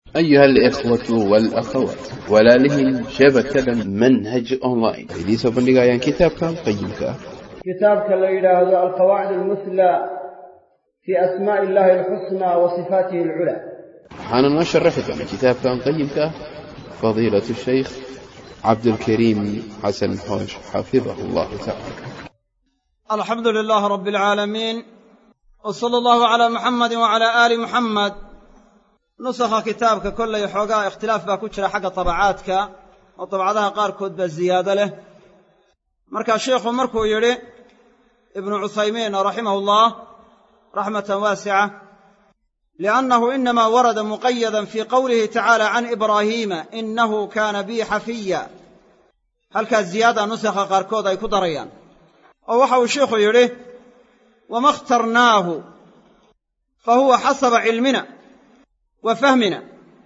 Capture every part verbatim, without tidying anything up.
أيها الإخوة والأخوات ولالهم شبكة منهج أونلاين ليس بندقايا كتاب كان قيمك كتاب كالليلة هذا القواعد المثلى في أسماء الله الحسنى وصفاته العلى. حانا نشرح لكم كتاب كان قيمك فضيلة الشيخ عبد الكريم حسن حوش حفظه الله تعالى. الحمد لله رب العالمين، وصلى الله على محمد وعلى آل محمد. نسخ كتابك كل يحوغا اختلاف باكوشرا حق طبعاتك وطبعاتها قاركود بالزيادة له. مركا الشيخ مركو يري ابن عثيمين رحمه الله رحمة واسعة، لأنه إنما ورد مقيدا في قوله تعالى عن إبراهيم إنه كان بي حفيا. هل كانت زيادة نسخ قاركود أي كدريان ووحو الشيخ يري وما اخترناه فهو حسب علمنا وفهمنا،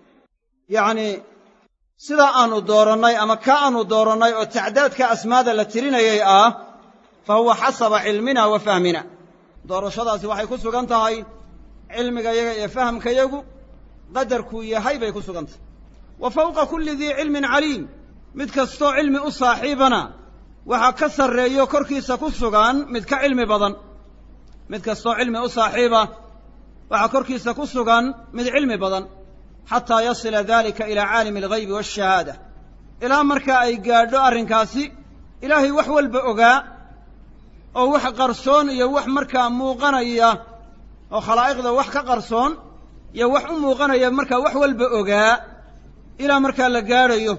يعني سدا أنو دورناي أما كأنو دورناي وتعداد كأسماد الترين يأه فهو حسب علمنا وفهمنا. دور الشداس وحي كسو كنتهاي علمك يفهم كيغو قدرك يهي بي كسو كنت. وفوق كل ذي علم عليم، متكستو علم أصاحبنا وحا كسر ريو كركيسا كسو كان متك علم بدن، متكستو علم أصاحبه وحا كركيسا كسو كان مد علم بدن، حتى يصل ذلك إلى عالم الغيب والشهادة. إلى مركا أي قادو أرنكاسي إلهي وحول بأغا أو وح قرصون يوح مركا موغنية أو خلائق ذا وح كقرصون يوح موغنية مركا وحول بأغا إلى مركا لقاريو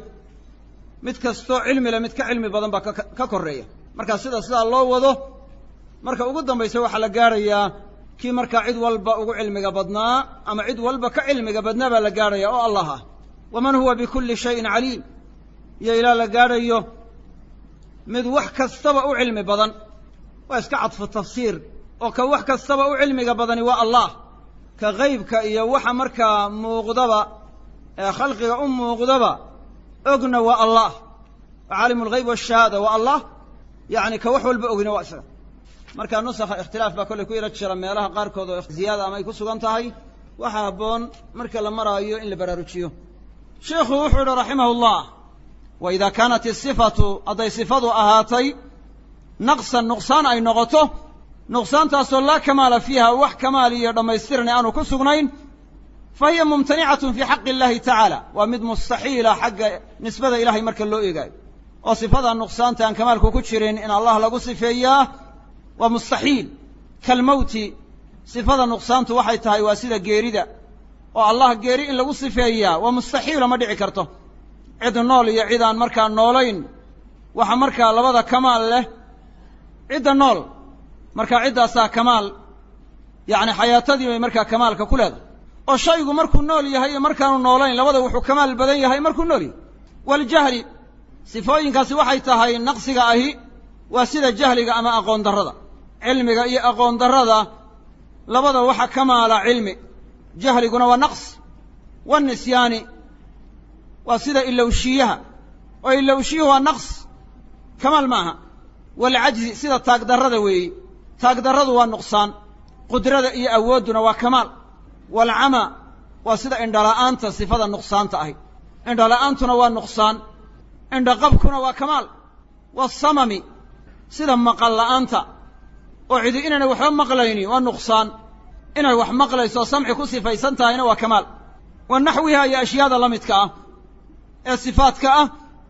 متكستو علمي لمتك علمي بدن با ككورية مركا سيدا سيدا الله وضو مركا أقدم بيسوي حلا قارية كي مركا عيد والبا أقو علمي بدنا أما عيد والبا كعلمي بدنا با لقارية أو الله. ومن هو بكل شيء عليم، يا إلى لقاريو مد وح كستبا علمي بدن واسكعد في التفسير وكوح كستبا علمي بدن والله كغيب كإيا وح مركا موغدبا خلق أم موغدبا أغنى والله عالم الغيب والشهادة والله، يعني كوح والبأغنى وأسر. marka nusakha ikhtilaaf ba kulli ku ila jira meelaha qaar kood oo ziyaada ama ay ku sugan tahay waxa haboon marka la marayo in la baraarujiyo. sheekhu wuxuu yiri rahimahullah wa idha kanat as-sifatu aday sifadu ahaatay naqsan nuqsan ay noqoto nuqsantaasoo la kamaala fiha wax kamaali iyo dhamaystirna aanu ku sugnayn fahiya mumtani'atun fi haqqi Allah ta'ala wa mid mustahila haqqa nisbada ilahi marka loo eegayo oo sifada nuqsanta aan kamaalku ku jirin in Allah lagu sifeeyaa ومستحيل كالموت. صفة نقصانت وحي تهي واسدة جيريدة والله جيري إن لو صفيها ومستحيل ما دعي كرته عيد النول يعيد عن مركا النولين وحا مركا لبدا كمال له عيد النول مركا عيد أسا كمال يعني حياة دي مركا كمال ككل هذا والشيء مركو النول يهي مركا النولين لبدا وحو كمال البدن يهي مركو النولي. والجهل صفوين كاسي وحي تهي نقصي أهي واسدة جهلك أما أقون دردا علمك إيه أقون دردا لبدا وحا كمال علمي جهلكنا ونقص والنسيان واسدة إلا وشيها وإلا وشيها نقص كمال معها. والعجز سيدة تاق دردا وي تاق دردا والنقصان قدرة إيه أودنا وكمال. والعمى واسدة إن لا أنت صفة النقصان تأهي إن لا أنتنا والنقصان إن قبكنا وكمال. والصمم سيدا مقال أنت وعد إننا وحب مقليني والنقصان إننا وحب مقليس وصمع كسي فيسنتها هنا وكمال. والنحوها هي أشياء لمتك الصفات كأه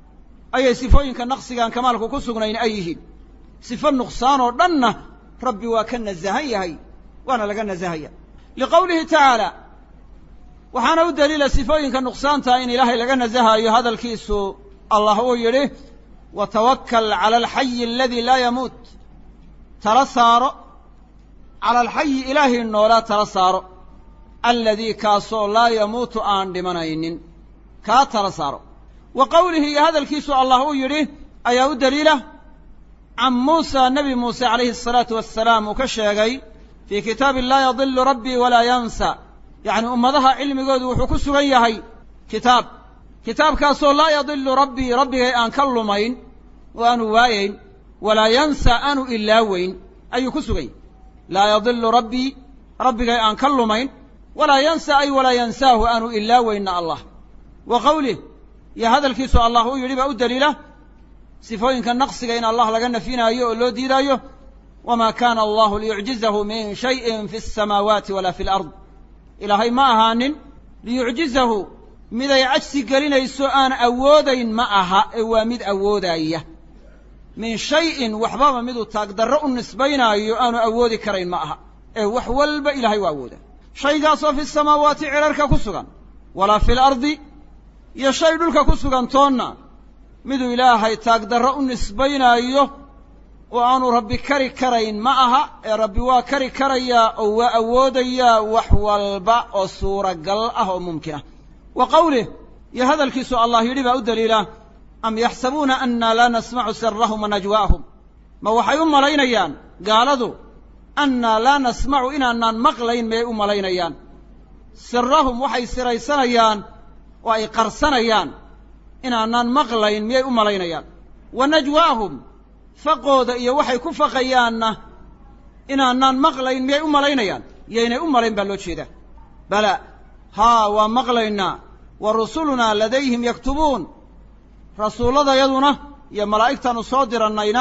أي صفوين كالنقص كان كمالك كسغنين أيه صفة النقصان ودنه ربي وكن الزهية هي وأنا لقنا الزهية لقوله تعالى وحانا الدليل صفوين كالنقصان تاين إلهي لقنا الزهية. هذا الكيس الله هو يليه وتوكل على الحي الذي لا يموت. ترسار على الحي إلهي إنه لا ترسار الذي كاسو لا يموت آن لمنين كاترسار. وقوله هذا الكيس الله يريه أيه دليله عن موسى نبي موسى عليه الصلاة والسلام وكشيغي في كتاب لا يضل ربي ولا ينسى، يعني أمضها علم قد وحكس غيهي كتاب كتاب كاسو لا يضل ربي ربي أن كلمين وأنو واين ولا ينسى أنو إلا وين أي كسوي لا يضل ربي ربي أن كلمين walaa yansa ay walaa yansaahu aanu ilaaweyna allah wa qawlih iyo hadalkiisu allah uu yidhi baa u daliila sifooyinka naqsiga in allah laga nafinaayo oo loo diidaayo wamaa kaana allahu liyucjizahu min shayin fi asamaawaati walaa fi alard ilaahay ma ahaanin liyucjizahu miday cajsi gelinayso aan awoodayn ma aha ee waa mid awoodaya min shayin waxbaba miduu taagdarro u nisbaynaayo aanu awoodi karayn ma aha ee wax walba ilaahay waa awooda shaygaasoo fi samaawaati cirarka ku sugan walaa fi lardi iyo shay dhulka ku sugan toonna miduu ilaahay taagdarro u nisbaynaayo oo aanu rabbi kari karayn ma aha ee rabbi waa kari karayaa oo waa awoodayaa wax walba oo suuragal ah oo mumkin ah wa qawlih iyo hadalkiisu allah yidhi baa u daliila am yaxsabuuna anna laa nasmacu sirahum wa najwaahum ma waxay u malaynayaan gaaladu annaa laa nasmacu inaanaan maqlayn miyay u malaynayaan sirahum waxay siraysanayaan oo ay qarsanayaan inaanaan maqlayn miyay u malaynayaan wa najwaahum faqooda iyo waxay ku faqayaanna inaanaan maqlayn miyay u malaynayaan yaynay u malayn baa loo jeedaa bala haa waa maqlaynaa wa rusulunaa ladayhim yaktubuun rasuulladayaduna iyo malaa'igtaannu soo dirannayna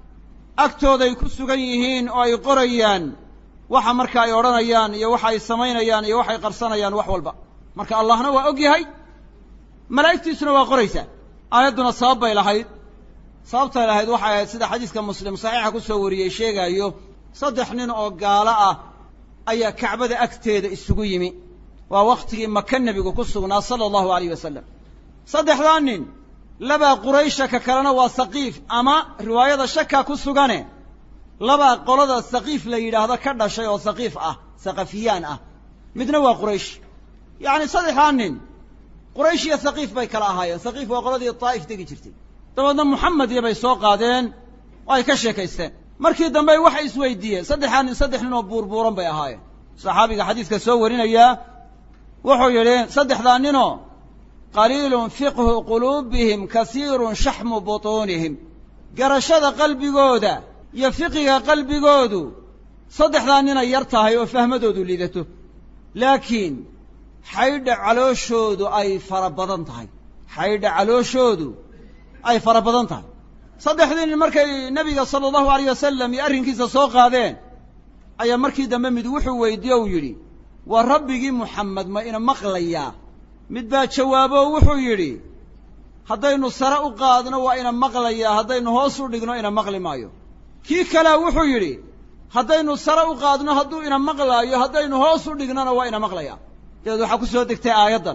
agtooday ku sugan yihiin oo ay qorayaan waxa marka ay odhanayaan iyo waxa ay samaynayaan iyo waxay qarsanayaan wax walba marka allahna waa og yahay malaa'igtiisuna waa qoraysaa aayadduna sabab bay lahayd sababtay lahayd waxay ahayd sida xadiiska muslim saxiixa ku soo wariyey sheegaayo saddex nin oo gaalo ah ayaa kacbada agteeda isugu yimi waa wakhtigii maka nebigu ku sugnaa sala allahu alayh wasalam saddexdaa nin labaa quraysha ka kalena waa saqiif ama riwaayada shakaa ku sugane labaa qolada saqiif la yidhaahdo ka dhashay oo saqiif ah saqafiyaan ah midna waa quraysh yacni saddexdaa nin quraysh iyo saqiif bay kala ahaayeen saqiif waa qoladii daa'if degi jirtay dabeedna muxamed iyo bay soo qaadeen oo ay ka sheekaysteen markii dambe waxay isweydiiyeen saddexdaa nin saddex nin oo buurbuuran bay ahaayeen saxaabiga xadiiska soo warinayaa wuxuu yidhi saddexdaa ninoo qaliilun fiqhu quluubihim kasiirun shaxmu butuunihim garashada qalbigooda iyo fiqiga qalbigoodu saddexdaa ninay yar tahay oo fahmadoodu liidato laakiin xaydha calooshoodu ay fara badan tahay xaydha calooshoodu ay fara badan tahay saddexdii nin markay nebiga sala allahu alayh wasalam iyo arrinkiisa soo qaadeen ayaa markii dambe mid wuxuu weydiiye u yidhi waa rabbigii muxamed ma ina maqlayaa mid baa jawaabo wuxuu yidhi haddaynu sare u qaadno waa ina maqlayaa haddaynu hoos u dhigno ina maqli maayo kii kalea wuxuu yidhi haddaynu sare u qaadno hadduu ina maqlaayo haddaynu hoos u dhignona waa ina maqlayaa dabeed waxaa ku soo degtay aayaddan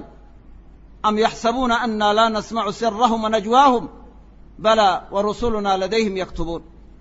am yaxsabuuna anna laa nasmacu sirahum wa najwaahum bala wa rusulunaa ladayhim yaktubuun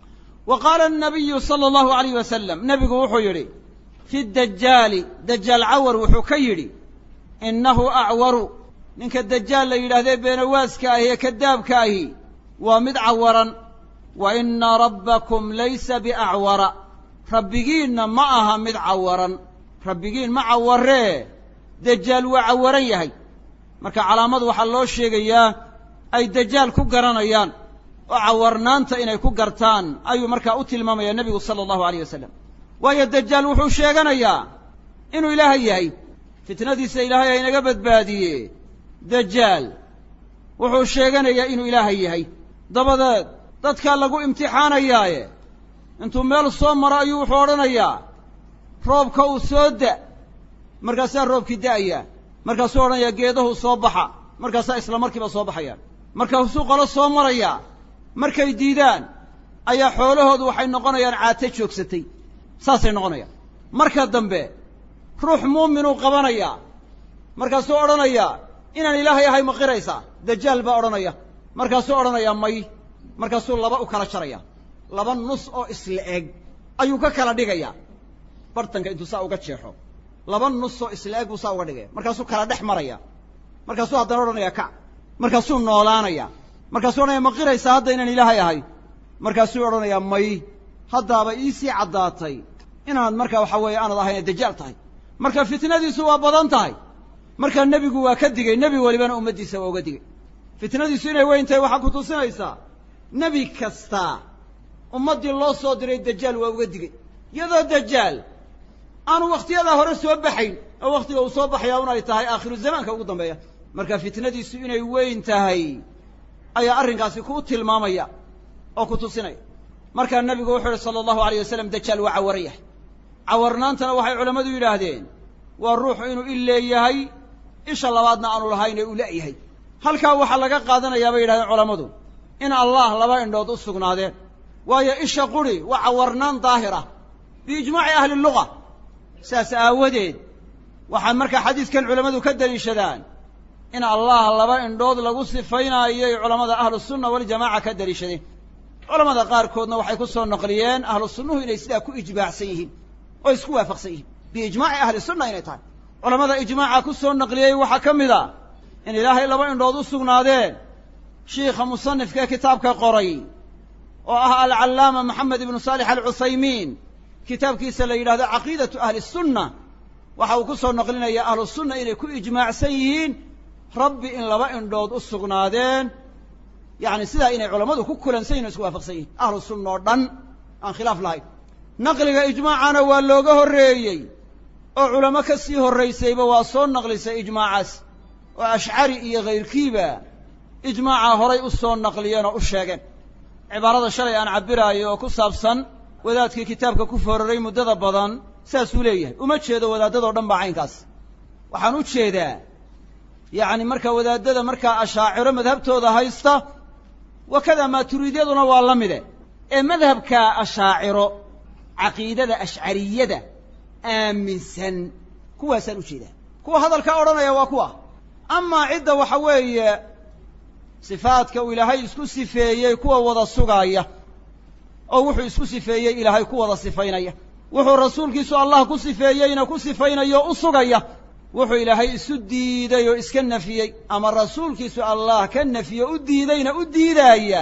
wa qaala annabiyu sala allahu alayh wasalam nebigu wuxuu yidhi fi dajaali dajaal cawar wuxuu ka yidhi innahu acwaru ninka dajaal la yidhaahdee beenawaaska ahi ee kadaabka ahi waa mid cawaran wa inna rabbakum laysa biacwara rabbigiinna ma aha mid cawaran rabbigiin ma cawaree dajaal waa cawaran yahay marka calaamadu waxaa loo sheegayaa ay dajaal ku garanayaan oo cawarnaanta inay ku gartaan ayuu markaa u tilmaamayaa nebigu sala allahu alayh wasalam waayo dajaal wuxuu sheeganayaa inuu ilaahay yahay fitnadiisa ilaahay ha inaga badbaadiye dajaal wuxuu sheeganayaa inuu ilaahay yahay dabadeed dadkaa lagu imtixaanayaaye intuu meel soo maro ayuu wuxuu odhanayaa roobka uu soo da' markaasaa roobkii da'ayaa markaasuu odhanayaa geedahu soo baxa markaasaa isla markiiba soo baxayaan markaasuu qolo soo marayaa markay diidaan ayaa xoolahoodu waxay noqonayaan caate joogsatay saasay noqonayaan marka dambe ruux muuminuu qabanayaa markaasuu odhanayaa inaan ilaahay ahay ma qiraysaa dajaal baa odhanaya markaasuu odhanayaa may markaasuu laba u kala jaraya laba nus oo isla eg ayuu ka kala dhigayaa bartanka intuu saa uga jeexo laba nus oo isla eg buu saa uga dhigaya markaasuu kala dhex maraya markaasuu haddana odhanaya kac markaasuu noolaanaya markaasuu odhanaya ma qiraysaa hadda inaan ilaahay ahay markaasuu odhanayaa may haddaaba iisii caddaatay inaad marka waxa weeye aanad ahayna dajaal tahay marka fitnadiisu waa badan tahay marka nebigu waa ka digay nebi walibana ummaddiisa waa uga digay fitnadiisu inay weyn tahay waxaa ku tusinaysaa nebi kastaa ummaddii loo soo diray dajaal waa uga digay iyadoo dajaal aanu waqtiyada hore soo baxayn oo waqtiga uu soo baxaya un ay tahay aakhiru zamaanka ugu dambeeya marka fitnadiisu inay weyn tahay ayaa arrinkaasi ku tilmaamaya oo ku tusinaya markaa nabigu wuxuu yidhi sala allahu alayh wasalam dajaal waa cawar yahay cawarnaantana waxay culammadu yidhaahdeen waa ruuxu inuu il leeyahay isha labaadna aanu lahayn ee uu la'yahay halkaa waxaa laga qaadanayaa bay yidhahdeen culammadu in allah laba indhood u sugnaadeen waayo isha quri waa cawarnaan daahir ah biijmaaci ahli luga saas aawadeed waxaa markaa xadiidkan culammadu ka deliishadaan in allah laba indhood lagu sifaynaayoy culammada ahlu sunna waljamaaca ka deliishadeen culamada qaarkoodna waxay ku soo naqliyeen ahlu sunnuhu inay sidaa ku ijmaacsan yihiin oo isku waafaqsan yihiin biijmaaci ahli sunna inay tahay culamada ijmaaca ku soo naqliyey waxaa ka mid a in ilaahay laba indhood u sugnaadeen shiikha musanifka ee kitaabka qoray oo ah alcallaama maxamed ibnu saalix alcuthaymiin kitaabkiisa la yidhahdo caqiidatu ahli sunna waxa uu ku soo naqlinaya ahlu sunna inay ku ijmaacsan yihiin rabbi in laba indhood u sugnaadeen yacni sidaa inay culammadu ku kulansan yihin o isku waafaqsan yihin ahlu sunna oo dhan aan khilaaf lahayn naqliga ijmaacana waa looga horreeyey oo culamo ka sii horraysayba waa soo naqlisay ijmaacaas oo ashcari iyo kayrkiiba ijmaaca horay u soo naqliyeen oo u sheegeen cibaarada shalay aan cabbiraayo oo ku saabsan wadaadkii kitaabka ku fooraray muddada badan saasuu leeyahay uma jeedo wadaadadoo dhan baa caynkaas waxaan u jeedaa yacni marka wadaadada markaa ashaaciro madhabtooda haysta wakadaa maaturiidyaduna waa la mide ee madhabka ashaaciro caqiidada ashcariyada aaminsan kuwaasaan u jeedaa kuwa hadalkaa odhanaya waa kuwa amaa cidda waxa weeye sifaadka uu ilaahay isku sifeeyey kuwa wada sugaaya oo wuxuu isku sifeeyey ilaahay ku wada sifaynaya wuxuu rasuulkiisu allah ku sifeeyeyna ku sifaynayo o u sugaya wuxuu ilaahay isu diiday oo iska nafiyey ama rasuulkiisu allah ka nafiyo u diidayna u diidaaya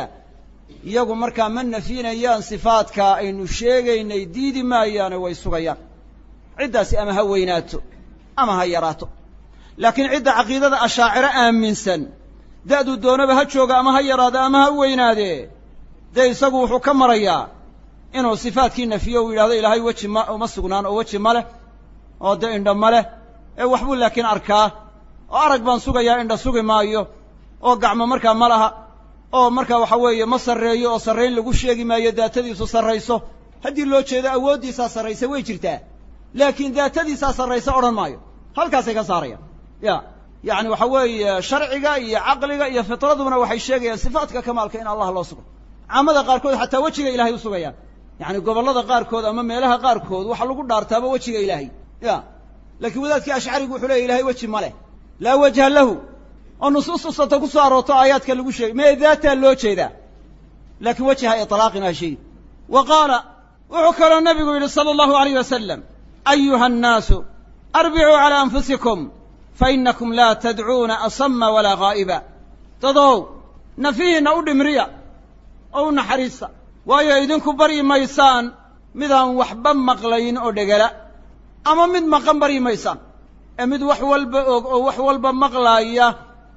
iyagu markaa ma nafinayaan sifaadka aynu sheegaynay diidi maayaane way sugayaan ciddaasi ama ha weynaato ama ha yaraato laakiin cidda caqiidada ashaaciro aaminsan da'du doonaba ha jooga ama ha yaraado ama ha weynaadee dee isagu wuxuu ka marayaa inuu sifaadkii nafiyo uu yidhahdo ilaahay weji ma uma sugnaan oo weji ma leh oo dee indha ma leh ee waxbuu laakiin arkaa oo arag baan sugayaa indha sugi maayo oo gacmo markaa ma laha oo markaa waxa weeye ma sarreeyo oo sarrayn lagu sheegi maayo daatadiisu sarrayso haddii loo jeedo awooddiisaa sarraysa way jirtaa laakiin daatadiisaa sarraysa odhan maayo halkaasay ka saarayaan ya yacni waxa weeye sharciga iyo caqliga iyo fitraduna waxay sheegayaan sifaadka kamaalka in allah loo sugo caamada qaarkood xataa wejiga ilahay u sugayaan yacni gobollada qaarkood ama meelaha qaarkood waxa lagu dhaartaaba wejiga ilaahay ya laakiin wadaadkii ashcarigu wuxuu leeya ilahay weji ma leh laa wajha lahu oo nusuus usata ku soo arooto aayaadka lagu sheegay mee daataa loo jeedaa laakiin wejiha itlaaqin ha sheegi wa qaala wuxuu kaloo nabigu yidhi sala allahu alayh wasalam ayuha annaasu arbicuu calaa anfusikum fainakum laa tadcuuna asama walaa gaa'iba dadow nafihiinna u dhimriya oo u naxariista waayo idinku baryi maysaan midaan waxba maqlayn oo dhegala ama mid maqan baryi maysaan ee mid wax walba og oo wax walba maqlaaya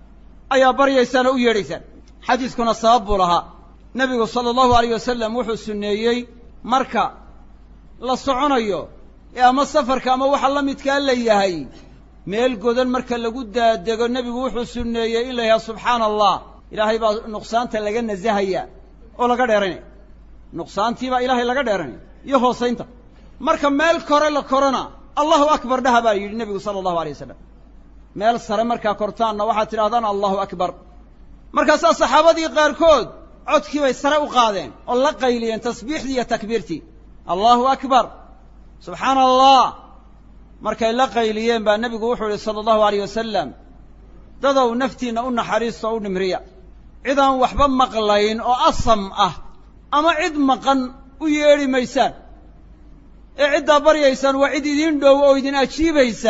ayaa baryaysaan oo u yeedhaysaan xadiiskuna sabab buu lahaa nebigu sala allahu alayh wasalam wuxuu sunneeyey marka la soconayo ee ama safarka ama waxa la midkaa la yahay meel godan marka lagu daadego nebigu wuxuu sunneeyey in la yidhaha subxaana allah ilaahay baa nuqsaanta laga nasahaya oo laga dheeranaya nuqsaantii baa ilaahay laga dheeranaya iyo hoosaynta marka meel kore la korona allahu akbar dhaha baa yidhi nebigu sala allahu alay wasalam meel sare markaa kortaanna waxaad tidhahdaan allahu akbar markaasaa saxaabadii qaarkood codkii bay sare u qaadeen oo la qayliyeen tasbiixdii iyo takbiirtii allahu akbar subxaana allah markay la qayliyeen baa nebigu wuxuu yihi sala allahu alayh wasalam dadow naftiinna u naxariista oo u dhimriya cidaan waxba maqlayn oo asam ah ama cid maqan u yeedhi maysaan ee ciddaa baryaysaan waa cid idin dhow oo idin ajiibaysa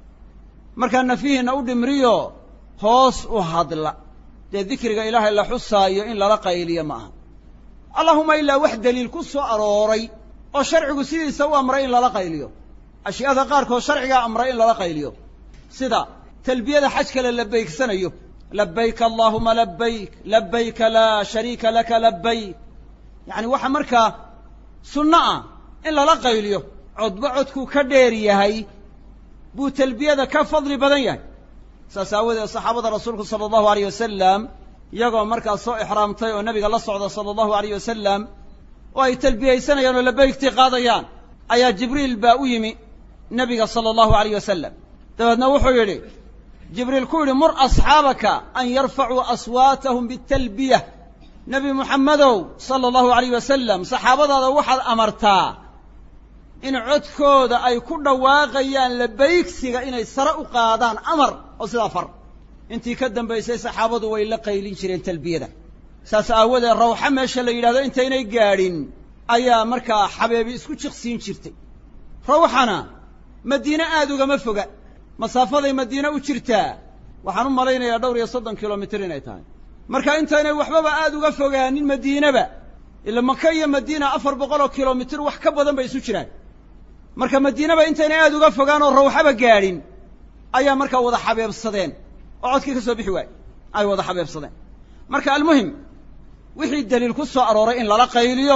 markaa nafihiinna u dhimriyo hoos u hadla dee dikriga ilaahay la xusaayo in lala qayliyo ma aha allahuma ilaa wax daliil ku soo arooray oo sharcigu sidiisa u amray in lala qayliyo ashyaada qaarkood sharcigaa amray in lala qayliyo sida talbiyada xajka la labaygsanayo labayk allahuma labayk labayka laa shariika laka labayk yacni waxa markaa sunno ah in lala qayliyo codba codkuu ka dheer yahay buu talbiyada ka fadli badan yahay saas aawadeed saxaabada rasuulku sala allahu alayh wasalam iyagoo markaa soo ixraamtay oo nabiga la socda sala allahu alayh wasalam oo ay talbiyaysanayaan oo labaygtii qaadayaan ayaa jibriil baa u yimi nabiga sala allahu alayh wasalam dabeedna wuxuu yidhi jibriil ku yidhi mur asxaabaka an yarfacuu aswaatahum bitalbiya nebi muxammedow sala allahu alayh wasalam saxaabadaada waxaad amartaa in codkooda ay ku dhawaaqayaan labaygsiga inay sare u qaadaan amar oo sidaa far intii ka dambaysay saxaabadu way la qaylin jireen talbiyada saas aawadeed rawxa meesha la yidhahdo intaynay gaadhin ayaa markaa xabeebi isku jiqsiin jirtay rawxana madiine aad ugama foga masaafaday madiine u jirtaa waxaan u malaynayaa dhowr iyo soddon kilomitir inay tahay marka intaynay waxbaba aad uga fogaanin madiineba ila maka iyo madiina afar boqol oo kilomitir wax ka badan bay isu jiraan marka madiinaba intaynay aad uga fogaan oo rawxaba gaadhin ayaa markaa wada xabeebsadeen oo codkii ka soo bixi waayey ay wada xabeebsadeen marka almuhim wixii daliil ku soo arooray in lala qayliyo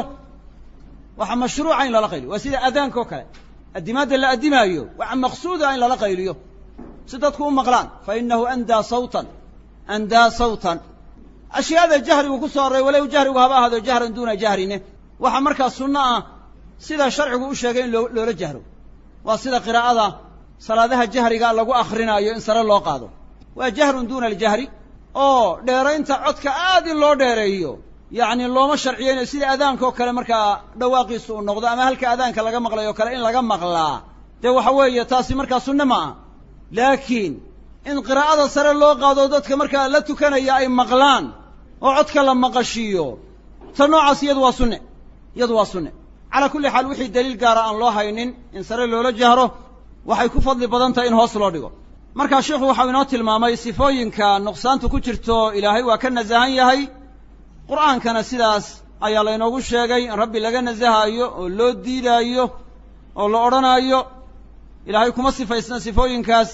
waxa mashruuca in lala qayliyo waa sida aadaanka oo kale addimaadda la addimaayo waxa maqsuuda in lala qayliyo si dadku u maqlaan fa innahu andaa sawtan andaa sawtan ashyaada jahrigu ku soo arooray walow jahrigu haba ahaado jahran duuna jahrine waxa markaa sunno ah sida sharcigu u sheegay in loola jahro waa sida qiraa'ada salaadaha jahriga lagu akrinaayo in sare loo qaado waa jahrun duuna aljahri oo dheeraynta codka aad in loo dheereeyo yacni looma sharciyeynayo sida aadaanka oo kale markaa dhawaaqiisu uu noqdo ama halka aadaanka laga maqlayo o kale in laga maqlaa dee waxa weeye taasi markaa sunne ma aha laakiin in qiraa'ada sare loo qaado dadka markaa la tukanaya ay maqlaan oo codka la maqashiiyo ta noocaas iyadu waa sunne iyadu waa sunne calaa kulli xaal wixii daliil gaara aan loo haynin in sare loola jahro waxay ku fadli badan tahay in hoos loo dhigo markaa sheikhu waxau inoo tilmaamay sifooyinka nuqsaantu ku jirto ilaahay waa ka nasahan yahay qur'aankana sidaas ayaa laynoogu sheegay in rabbi laga nasahaayo oo loo diidaayo oo la odhanaayo ilaahay kuma sifaysna sifooyinkaas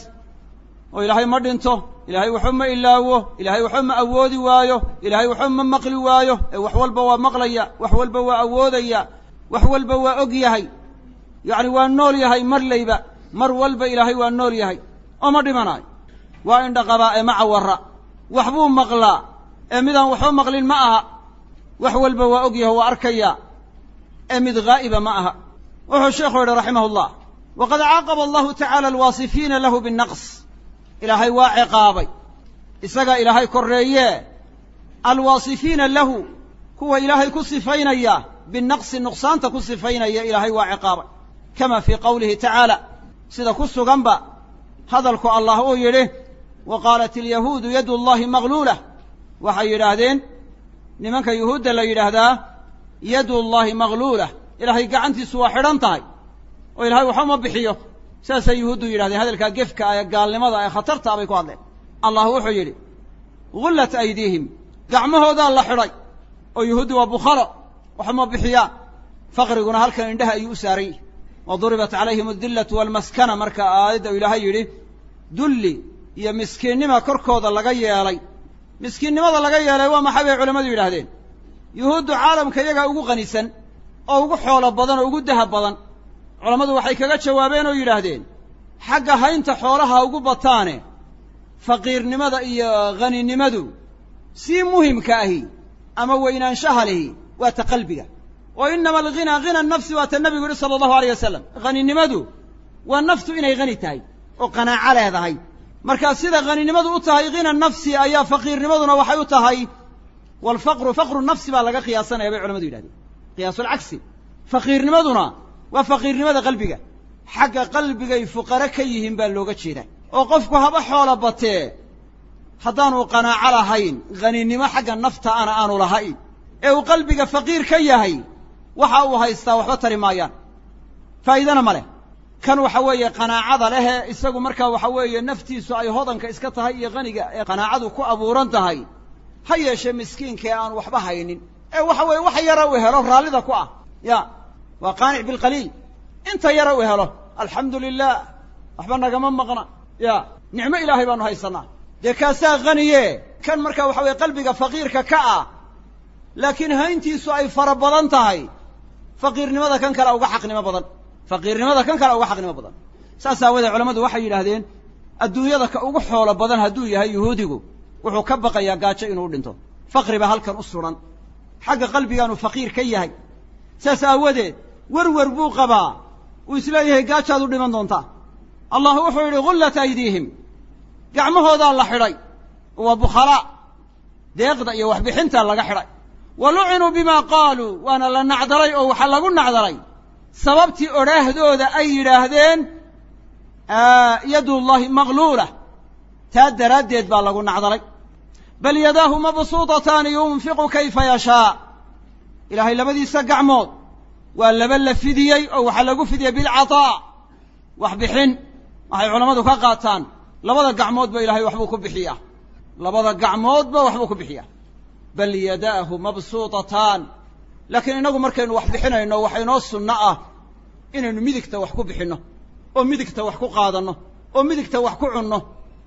oo ilaahay ma dhinto ilaahay waxba ma ilaawo ilaahay waxba ma awoodi waayo ilaahay waxba ma maqli waayo ee wax walba waa maqlaya wax walba waa awoodaya wax walba waa og yahay yacni waa nool yahay marlayba mar walba ilaahay waa nool yahay oo ma dhimanaayo waa indhaqabaa ee ma cawarra waxbuu maqlaa ee midaan waxba maqlin ma aha wax walba waa og yahay waa arkaya ee mid ghaa'iba ma aha wuxuu sheekhu yidhi raximah ullah waqad caaqaba allahu tacaala alwaasifiina lahu binnaqs ilaahay waa ciqaabay isagaa ilaahay korreeye alwaasifiina lahu kuwa ilaahay ku sifaynaya binnaqsi nuqsaanta ku sifaynaya ilaahay waa ciqaabay kama fii qowlihi tacaala sida ku suganba hadalku allah uu yidhi wa qaalat alyahuudu yadu llahi magluulah waxay yidhaahdeen nimanka yuhuudda la yidhaahdaa yadu llahi magluulah ilaahay gacantiisu waa xidhan tahay oo ilaahay waxba ma bixiyo saasay yuhuuddu yidhahdeen hadalkaa gefka ee gaalnimada ee khatartaa bay ku hadleen allah wuxuu yidhi gullat aydiihim gacmahoodaa la xidhay oo yuhuuddi waa bukhalo waxba ma bixiyaan faqriguna halkan indhaha ayuu u saaran yahay waduribat calayhim adillatu waalmaskana marka aayadda ilaahay yidhi dulli iyo miskiinnima korkooda laga yeelay miskiinnimada laga yeelay waa maxay bay culammadu yidhaahdeen yuhuuddu caalamka iyagaa ugu qanisan oo ugu xoolo badan oo ugu dahab badan culammadu waxay kaga jawaabeen oo yidhaahdeen xagga haynta xoolaha ugu bataane faqiirnimada iyo haninimadu sii muhimka ahi ama weynaanshaha lihi waa ta qalbiga wa inama alghinaa ghina nafsi waa ta nabigu yihi sala allahu alayh wasalam haninimadu waa naftu inay hani tahay oo qanaaco leedahay markaa sida haninimadu u tahay ghina nafsi ayaa faqiirnimaduna waxay u tahay waalfaqru faqru nafsi baa laga qiyaasanaya bay culamadu yidhahdeen qiyaasulcagsi faqiirnimaduna waa faqiirnimada qalbiga xagga qalbigay fuqare ka yihiin baa looga jeedaa oo qofku haba xoola batee haddaanu qanaaco lahayn haninimo xagga nafta ana aanu lahayn ee uu qalbiga faqiir ka yahay waxa uu haystaa waxba tari maayaan faa'iidana ma leh kan waxa weeye qanaacada lehe isagu markaa waxa weeye naftiisu ay hodanka iska tahay iyo qaniga ee qanaacadu ku abuuran tahay ha yeeshee miskiinkae aan waxba haynin ee waxa weeye wax yara uu helo raallida ku ah ya waa qaanic bilqaliil inta yara uu helo alxamdu lilah waxba nagama maqna ya nicmo ilaahay baanu haysanaa dee kaasaa haniye kan markaa waxa weye qalbiga faqiirka ka ah laakiin hayntiisu ay fara badan tahay faqiirnimada kan kale uga xaqnimo badan faqiirnimada kan kale uga xaqnimo badan saas aawadeed culamadu waxay yidhaahdeen adduunyada ka ugu xoolo badan hadduu yahay yuhuudigu wuxuu ka baqayaa gaajo inuu dhinto faqri baa halkan u suran xagga qalbigaanu faqiir ka yahay saas aawadeed werwer buu qabaa uu isleeyahay gaajaad u dhiman doontaa allah wuxuu yidhi gullat aydiihim gacmahoodaa la xidhay waa bukhalaa deeqda iyo waxbixintaa laga xidhay wa lucinuu bimaa qaaluu waana la nacdalay oo waxaa lagu nacdalay sababtii odhaahdooda ay yidhaahdeen yadullaahi magluula taa daraaddeed baa lagu nacdalay bal yadaahu mabsuutataani yunfiqu kayfa yashaa ilaahay labadiisa gacmood waa laba la fidiyey oo waxaa lagu fidiyey bilcataa wax bixin waxay culammadu ka qaataan labada gacmoodba ilaahay waxbuu ku bixiyaa labada gacmoodba waxbuu ku bixiyaa bal yadaahu mabsuutataan laakiin innagu markaynu wax bixinayno waxa inoo sunno ah inaynu midigta wax ku bixinno oo midigta wax ku qaadanno oo midigta wax ku cunno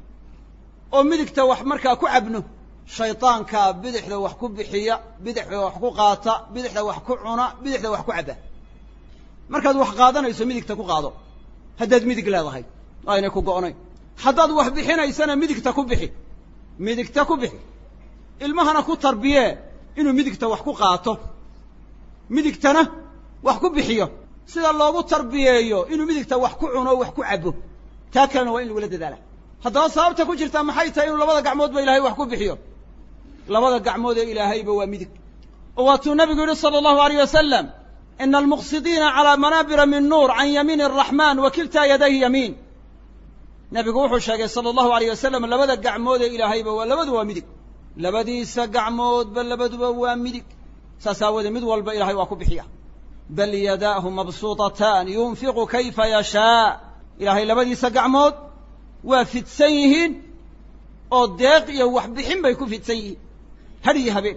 oo midigta wax markaa ku cabno shaydaankaa bidixda wax ku bixiya bidixda wax ku qaata bidixda wax ku cuna bidixda wax ku cabba markaad wax qaadanayso midigta ku qaado haddaad midig leedahay waa inay ku go'nayn haddaad wax bixinaysana midigta ku bixi midigta ku bixi ilmahana ku tarbiyee inuu midigta wax ku qaato midigtana wax ku bixiyo sida loogu tarbiyeeyo inuu midigta wax ku cuno wax ku cabbo taa kalena waa in lagula dadaala haddaba sababta ku jirtaa maxay tahay inuu labada gacmoodba ilaahay wax ku bixiyo labada gacmood ee ilaahayba waa midig oo waatuu nabigu yidhi sala allahu alayh wasalam ina almuqsidiina calaa manaabira min nuur can yamiini araxmaan wa kiltaa yadayhi yamiin nabigu wuxuu sheegay sala allahu alayh wasalam labada gacmood ee ilaahayba waa labadu waa midig labadiisa gacmoodba labaduba waa midig saas aawoodee mid walba ilahay waa ku bixiya bal yadaahu mabsuutataan yunfiqu kayfa yashaa ilaahay labadiisa gacmood waa fidsan yihiin oo deeq iyo wax bixin bay ku fidsan yihiin har iyo habeen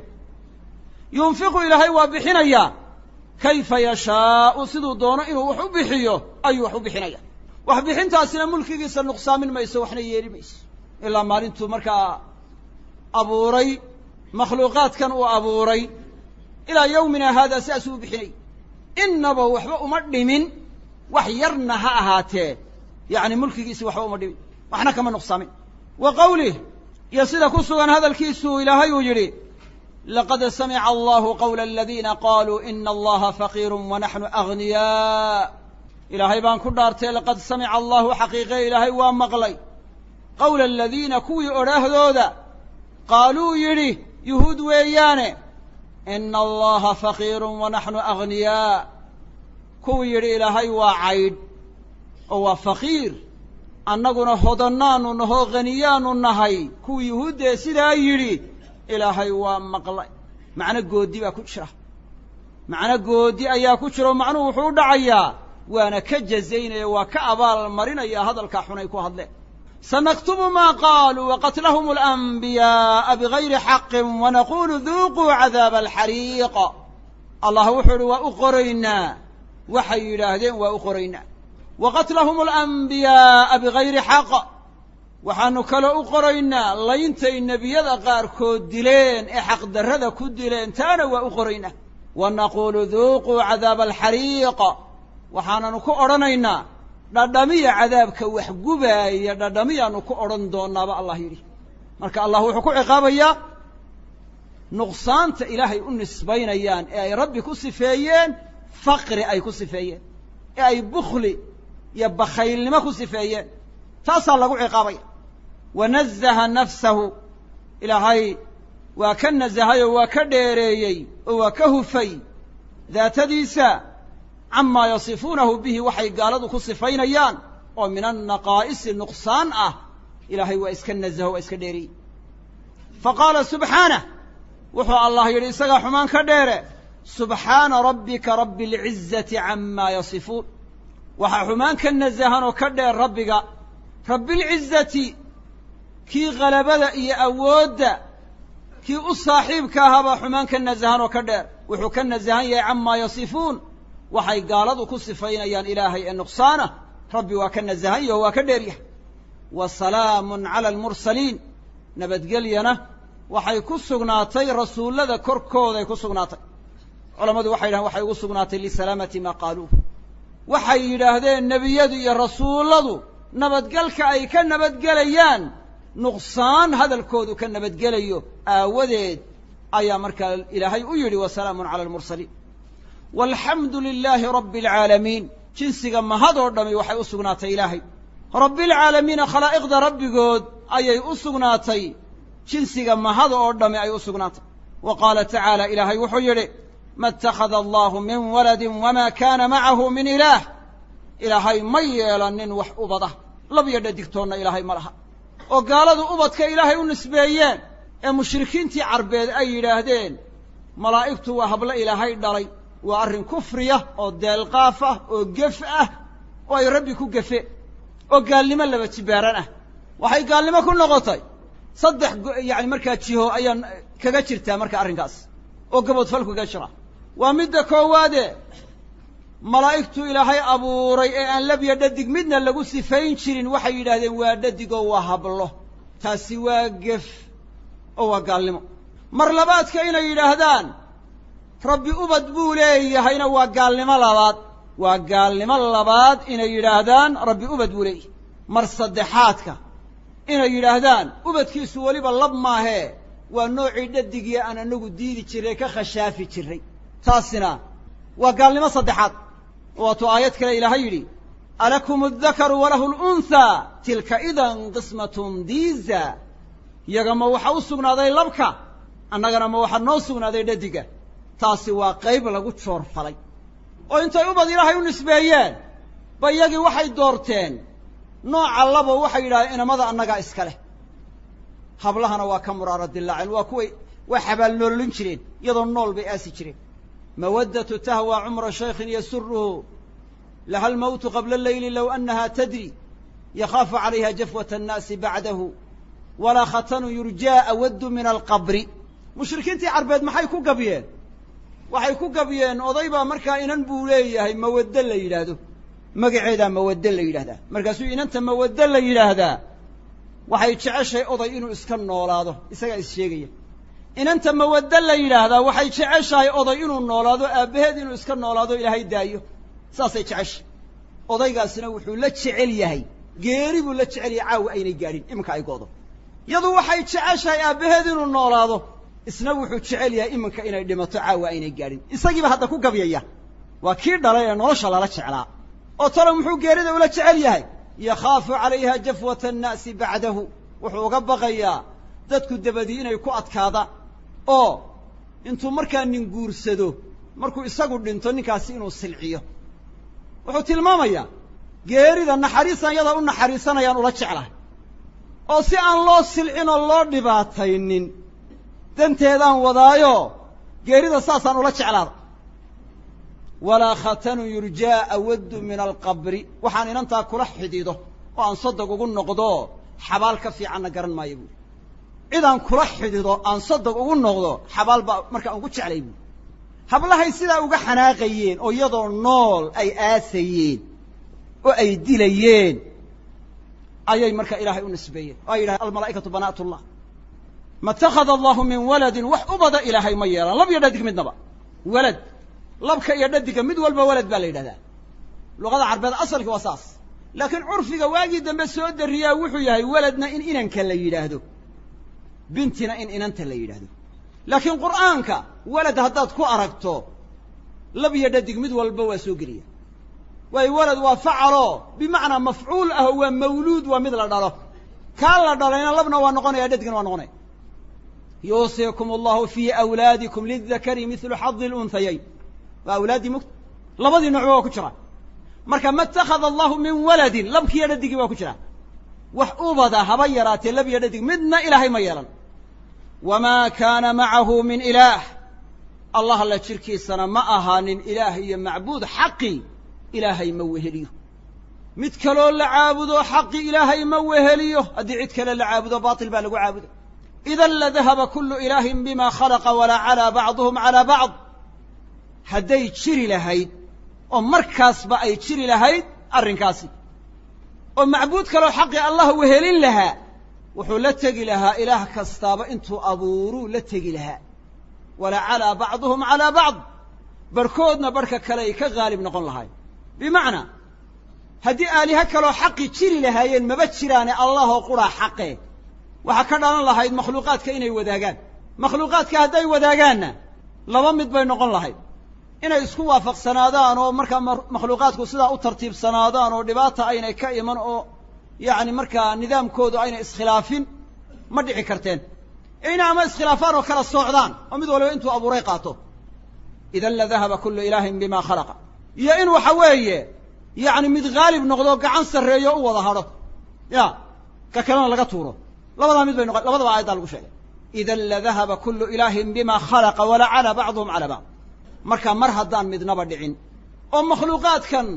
yunfiqu ilaahay waa bixinayaa kayfa yashaau siduu doono inuu wax u bixiyo ayuu wax u bixinaya wax bixintaasina mulkigiisa nuqsaamin mayso waxna yeeli mayso ilaa maalintuu markaa abuuray makhluuqaadkan uu abuuray ilaa yawmina haadaa sidaasuu u bixinay innaba waxba uma dhimin wax yarna ha ahaatee yacni mulkigiisi waxba uma dhimin waxna kama nuqsaamin wa qawlih iyo sida ku sugan hadalkiisu ilaahay uu yidhi laqad samica allahu qawla aladiina qaaluu ina allaha faqiirun wanaxnu agniyaa ilaahay baan ku dhaartay laqad samica allahu xaqiiqe ilaahay waa maqlay qawla aladiina kuwii odhaahdooda qaaluu yidhi yuhuud weeyaane ina allaha faqiirun wanaxnu agniyaa kuwii yidhi ilaahay waa caydh oo waa faqiir annaguna hodannaanu nahoo khaniyaanu nahay kuwii yuhuuddee sidaa yidhi ilaahay waa maqlay macno goodi baa ku jira macno goodi ayaa ku jira oo macnuhu wuxuu u dhacayaa waana ka jazaynaya waa ka abaal marinaya hadalkaa xunay ku hadleen sanaktubu maa qaaluu waqatlahum alanbiyaa'a bigayri xaqin wanaquulu duuquu cadaaba alxariiq allah wuxuu idhi waa u qoraynaa waxay yidhaahdeen waa u qoraynaa waqatlahum alanbiyaa'a bigayri xaq waxaanu kaloo u qoraynaa layntay nebiyada qaarkood dileen ee xaqdarrada ku dileen taana waa u qoraynaa wanaquulu duuquu cadaaba alxariiq waxaananu ku odhanaynaa dhadhamiya cadaabka wax gubaaya dhadhamiyaanu ku odhan doonaaba allah yidhi marka allah wuxuu ku ciqaabayaa nuqsaanta ilaahay u nisbaynayaan ee ay rabbi ku sifeeyeen faqri ay ku sifeeyeen ee ay bukhli iyo bakhaylnimo ku sifeeyeen taasaa lagu ciqaabaya wanazaha nafsahu ilaahay waa ka nasahay oo waa ka dheereeyey oo waa ka hufay daatadiisa camaa yasifuunahu bihi waxay gaaladu ku sifaynayaan oo min annaqaa'isi nuqsaan ah ilaahay waa iska nasaho waa iska dheeriyey faqaala subxaanah wuxuu allah yidhi isagaa xumaan ka dheere subxaana rabbika rabbi alcizati camaa yasifuun waxaa xumaan ka nasahan oo ka dheer rabbiga rabbialcizati kii qalabada iyo awoodda kii u saaxiibka ahaabaa xumaan ka nasahan oo ka dheer wuxuu ka nasahan yahay camaa yasifuun waxay gaaladu ku sifaynayaan ilaahay ee nuqsaana rabbi waa ka nasahan yaho waa ka dheer yahay wa salaamun cala almursaliin nabadgelyana waxay ku sugnaatay rasuullada korkooday ku sugnaatay culammadu waxay yidhahan waxay ugu sugnaatay lisalaamati maa qaaluuh waxay yidhaahdeen nebiyadu iyo rasuulladu nabadgalka ay ka nabadgelayaan nuqsaan hadalkoodu ka nabadgelayo aawadeed ayaa markaa ilaahay u yidhi wasalaamun cala almursaliin walxamdu lilaahi rabbi alcaalamiin jinsiga mahadoo dhammi waxay u sugnaatay ilaahay rabbialcaalamiina khalaa'iqda rabbigood ayay u sugnaatay jinsiga mahada oo dhammi ay u sugnaatay wa qaala tacaala ilaahay wuxuu yidhi ma اtakhada allahu min waladin wamaa kaana macahu min ilaah ilaahay ma yeelanin wax ubada labyo dhadigtoonna ilaahay ma laha oo gaaladu ubadka ilaahay u nisbeeyeen ee mushrikiintii carbeed ay yidhaahdeen malaa'igtu waa hablo ilaahay dhalay waa arrin kufriya oo deelqaaf ah oo gef ah oo ay rabbi ku gefe oo gaalnimo laba jibaaran ah waxay gaalnimo ku noqotay saddex yacni markaa jiho ayaan kaga jirtaa marka arrinkaas oo gabadfalku kaga jira waa midda koowaade malaa'igtu ilaahay abuuray ee aan labya dhadig midna lagu sifayn jirin waxay yidhaahdeen waa dhadigoo waa hablo taasi waa gef oo waa gaalnimo mar labaadka inay yidhaahdaan rabbi ubad buu leeyahayna waa gaalnimo labaad waa gaalnimo labaad inay yidhaahdaan rabbi ubad buu leeyahay mar saddexaadka inay yidhaahdaan ubadkiisu weliba lab maahee waa noocii dhadigii aan anagu diidi jirray ka khashaafi jirray taasina waa gaalnimo saddexaad waatuu aayad kale ilaahay yidhi alakum addakaru walahu lunhaa tilka idan qismatun diiza iyagama waxaa u sugnaaday labka annagana ma waxaa noo sugnaaday dhadiga taasi waa qayb lagu joor falay oo intay ubad ilaahay u nisbeeyeen ba iyagii waxay doorteen nooca labo waxay yidhahdeen inamada annagaa iska leh hablahana waa ka muraara dillaaceen waa kuway waa xabaal noololin jireen iyadoo nool bay aasi jireen mawaddatu tahwa cumra shaykhin yasuruhu laha almawtu qabla alleyli low annaha tadri yakhaafu calayha jafwata annaasi bacdahu walaa khatanu yurjaa awaddu min alqabri mushrikiintii carbeed maxay ku gabiyeen waxay ku gabiyeen oday baa markaa inan buu leeyahay mawaddo la yidhaahdo magaceedaa mawaddo la yidhahdaa markaasuu inanta mawaddo la yidhaahdaa waxay jeceshahay oday inuu iska noolaado isagaa is sheegaya inanta mawaddo la yidhaahdaa waxay jeceshahay oday inuu noolaado aabbaheed inuu iska noolaado ilaahay daayo saasay jeceshay odaygaasina wuxuu la jecel yahay geeri buu la jecel yahay caawa aynay gaadhin iminka ay go'do iyadu waxay jeceshahay aabbaheed inuu noolaado isna wuxuu jecel yahay iminka inay dhimato caawa aynay gaadhin isagiiba hadda ku gabyaya waa kii dhalay ee nolosha lala jeclaa oo talo muxuu geerida ula jecel yahay yakhaafu calayha jafwata annaasi bacdahu wuxuu uga baqayaa dadku dabadii inay ku adkaadaan oo intuu markaa nin guursado markuu isagu dhinto ninkaasi inuu silciyo wuxuu tilmaamayaa geerida naxariisan yada u naxariisanayaan ula jeclahay oo si aan loo silcin oo loo dhibaataynin danteedaan wadaayo geerida saasaan ula jeclaada walaa khatanu yurjaa awaddu min alqabri waxaan inantaa kula xidhiido oo aan sodog ugu noqdo xabaal ka fiicanna garan maayo buuri cidaan kula xidhiido aan sodog ugu noqdo xabaal baa markaa ugu jeclay buuri hablahay sidaa uga xanaaqayeen oo iyadoo nool ay aasayeen oo ay dilayeen ayay markaa ilaahay u nisbeeyeen oo ay yidhahdeen almalaa'ikatu banaatullah ma itakhada allahu min waladin wax ubada ilaahay ma yeelan lab iyo dhadig midnaba walad labka iyo dhadiga mid walba walad baa la yidhahdaa luqada carbeed asalki waa saas laakiin curfiga waagii dambe soo dariyaa wuxuu yahay waladna in inanka la yidhaahdo bintina in inanta la yidhaahdo laakiin qur'aanka walad haddaad ku aragto lab iyo dhadig mid walba waa soo geliya waayo walad waa facalo bimacnaa mafcuul ah waa mawluud waa mid la dhalo kaa la dhalayna labna waa noqonaya dhadigna waa noqonaya yuusiikum allahu fii awlaadikum lidakari midlu xadi lunhayayn waa awlaaddii mugt labadii noocba waa ku jira marka ma itakhada allahu min waladin labkiiyo dhadigii waa ku jira wax ubada haba yaraatee lab iyo dhadig midna ilaahay ma yeelan wamaa kaana macahu min ilaah allah alla jirkiisana ma ahaanin ilaah iyo macbuud xaqi ilaahay ma weheliyo mid kaloo la caabudo xaqi ilaahay ma weheliyo haddii cid kale la caabudo baatil baa lagu caabudo idan ladahaba kullu ilaahin bima khalaqa walaa calaa bacduhum calaa bacd hadday jiri lahayd oo markaasba ay jiri lahayd arrinkaasi oo macbuud kaloo xaqii allah wehelin lahaa wuxuu la tegi lahaa ilaah kastaaba intuu abuuruu la tegi lahaa walaa calaa bacduhum calaa bacd barhkoodna barhka kale ay ka haalib noqon lahayn بمعنى هدي آلهة كلو حقي تشيري لهايين ما بتشيراني الله قرى حقه وحكرنا الله هاي المخلوقات كإنه وداقان مخلوقات كهدي وداقانا لضمت بين نقول الله هاي إنه يسكوا فق سنادان ومركا مخلوقات كسدا أو ترتيب سنادان ودباتها أين كائما أو يعني مركا نظام كود أين إسخلافين مدعي كرتين أين أما إسخلافان وكلا الصعدان ومدوا لو أنتوا أبو ريقاته إذا لذهب كل إله بما خلق يا إن وحويه يعني مد غالب نقضوك عن سرية وظهره يا ككلام لقطوره لا بد مد بين لا بد عايد على الشيء إذا لذهب كل إله بما خلق ولا على بعضهم على بعض مركا مرهدان مد نبر دعين أو مخلوقات كان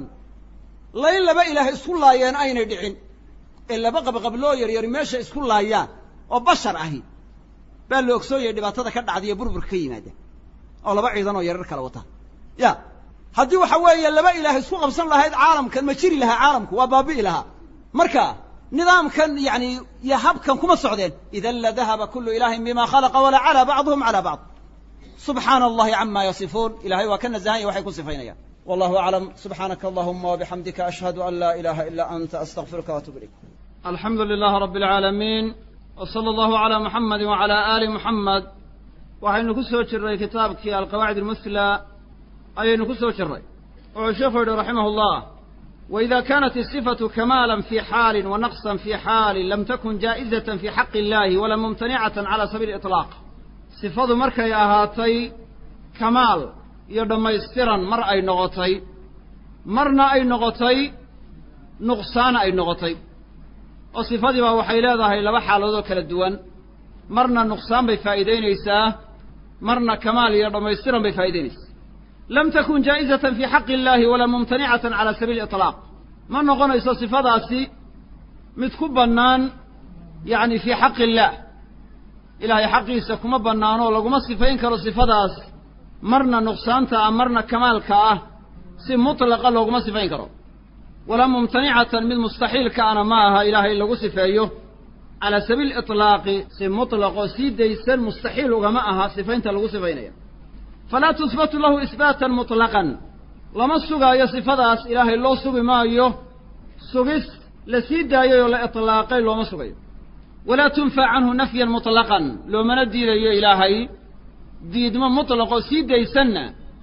لا إلا بقى إله اسكول الله ين أين دعين إلا بقى بقى بلو ير يرميش اسكول الله ين أو بشر أهي بل لو أكسوي اللي بتذا كذا عادي بربر كيم هذا أو لا بعيدا ويرك على وطن يا هدي وحوي اللي بقى إله اسكول قبصنا الله هذا عالم كان مشيري لها عالمك وبابي لها مركا نظام كان يعني يهب كان كم السعودين إذا لذهب كل إله بما خلق ولا على بعضهم على بعض سبحان الله عما يصفون إلهي وكان الزهاي وحيكون صفين إياه والله أعلم سبحانك اللهم وبحمدك أشهد أن لا إله إلا أنت أستغفرك وأتوب إليك الحمد لله رب العالمين وصلى الله على محمد وعلى آل محمد وحين نكسر شري كتابك القواعد المثلى أي نكسر شري وشيخ رحمه الله وإذا كانت الصفة كمالا في حال ونقصا في حال لم تكن جائزة في حق الله ولا ممتنعة على سبيل الإطلاق صفة مركا يا هاتي كمال يدما يسترا مر أي نغطي مرنا أي نغطي نقصان أي نغطي وصفة ما وحيلا ذا هي لبحة لذو كالدوان مرنا نقصان بفائدين إيساه مرنا كمال يدما يسترا بفائدين إيساه لم تكن جائزة في حق الله ولا ممتنعة على سبيل الإطلاق ما نغنى إيسا صفة داسي متكبنان يعني في حق الله إلهي حقيسة كما بنانو لقو ما صفين كرو صفة داس مرنا نقصانتا مرنا كمالكا سي مطلقا لقو ما صفين كرو ولا ممتنعة من مستحيل كأنا معها إلهي لقو صفيه على سبيل الإطلاق سي مطلق سي ديسان مستحيل وغماءها صفين تلقو صفين فلا تثبت له إثباتا مطلقا لما السوغا يصف داس إلهي اللو سوغي ما يو سوغيس لسيدا يو لإطلاقي لو ما سوغي ولا تنفع عنه نفيا مطلقا لو ما ندي يا إلهي ديد ما مطلق سيدا يسنى